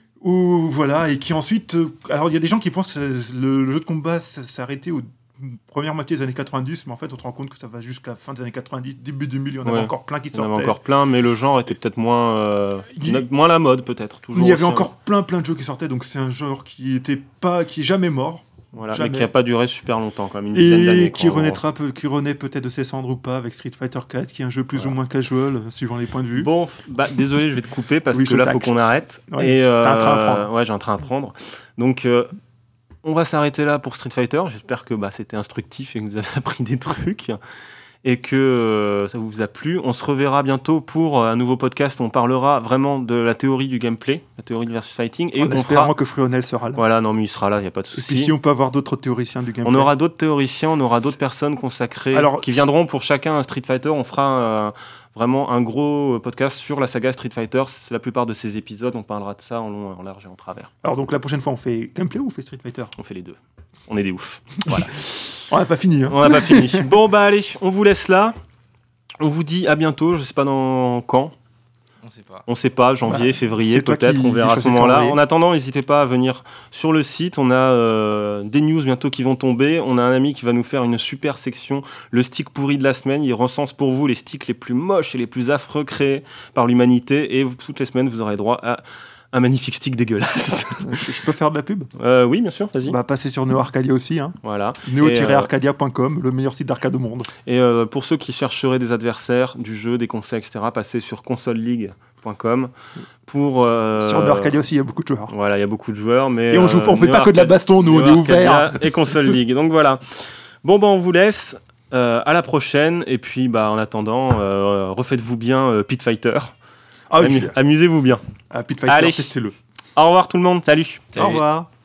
Où voilà, et qui ensuite. euh, alors il y a des gens qui pensent que ça- le, le jeu de combat ça- s'est arrêté aux première moitié des années quatre-vingt-dix, mais en fait on se rend compte que ça va jusqu'à fin des années quatre-vingt-dix, début deux mille, il y en avait Ouais. encore plein qui il y en sortaient. avait encore plein, mais le genre était peut-être moins, euh, Il- moins la mode, peut-être. Toujours Mais il y avait aussi, encore plein plein de jeux qui sortaient, donc c'est un genre qui était pas, qui est jamais mort. Voilà, jamais. mais qui n'a pas duré super longtemps, quand même, une dizaine d'années. Et qui quoi, en renaîtra, peu- qui renaît peut-être de ses cendres ou pas avec Street Fighter quatre, qui est un jeu plus Voilà. ou moins casual, euh, suivant les points de vue. Bon, f- bah, désolé, je vais te couper parce Oui, que je là, tac. faut qu'on arrête. Ouais, Et, t'as un train à prendre. Ouais, j'ai un train à prendre. Donc, euh, on va s'arrêter là pour Street Fighter. J'espère que bah, c'était instructif et que vous avez appris des trucs et que euh, ça vous a plu. On se reverra bientôt pour un nouveau podcast. On parlera vraiment de la théorie du gameplay, la théorie du versus fighting. Et en on espérant fera... que Frionel sera là. Voilà, non, mais il sera là, il n'y a pas de Et puis souci. si on peut avoir d'autres théoriciens du gameplay. On aura d'autres théoriciens, on aura d'autres personnes consacrées Alors, qui viendront pour chacun un Street Fighter. On fera euh, vraiment un gros podcast sur la saga Street Fighter. C'est la plupart de ces épisodes, on parlera de ça en long, en large et en travers. Alors donc la prochaine fois on fait gameplay ou on fait Street Fighter? On fait les deux. On est des oufs. Voilà. On n'a pas fini. Hein. On n'a pas fini. Bon, bah allez, on vous laisse là. On vous dit à bientôt, je sais pas dans quand. On sait pas. On sait pas, janvier, Bah, février, c'est toi peut-être, qui on verra à ce choisis le moment-là. calendrier. En attendant, n'hésitez pas à venir sur le site. On a euh, des news bientôt qui vont tomber. On a un ami qui va nous faire une super section, le stick pourri de la semaine. Il recense pour vous les sticks les plus moches et les plus affreux créés par l'humanité. Et vous- toutes les semaines, vous aurez droit à un magnifique stick dégueulasse. Je je peux faire de la pub? Euh, oui, bien sûr, vas-y. Bah passer sur Neo Arcadia aussi. Hein. Voilà. neo Et, euh, arcadia point com, le meilleur site d'arcade au monde. Et euh, pour ceux qui chercheraient des adversaires, du jeu, des conseils, et cetera, passez sur console league point com pour... euh, Sur Neo Arcadia aussi, il y a beaucoup de joueurs. Voilà, il y a beaucoup de joueurs, mais... Et on joue, euh, on fait Neo pas que de la Arcadia- baston, nous, on Neo est ouvert. Arcadia et console league. Donc voilà. Bon, bah on vous laisse. Euh, à la prochaine. Et puis, bah en attendant, euh, refaites-vous bien euh, Pit Fighter. Ah oui, Amu- Amusez-vous bien. à Pit Fighter, Allez. testez-le. Au revoir tout le monde. Salut. Au revoir.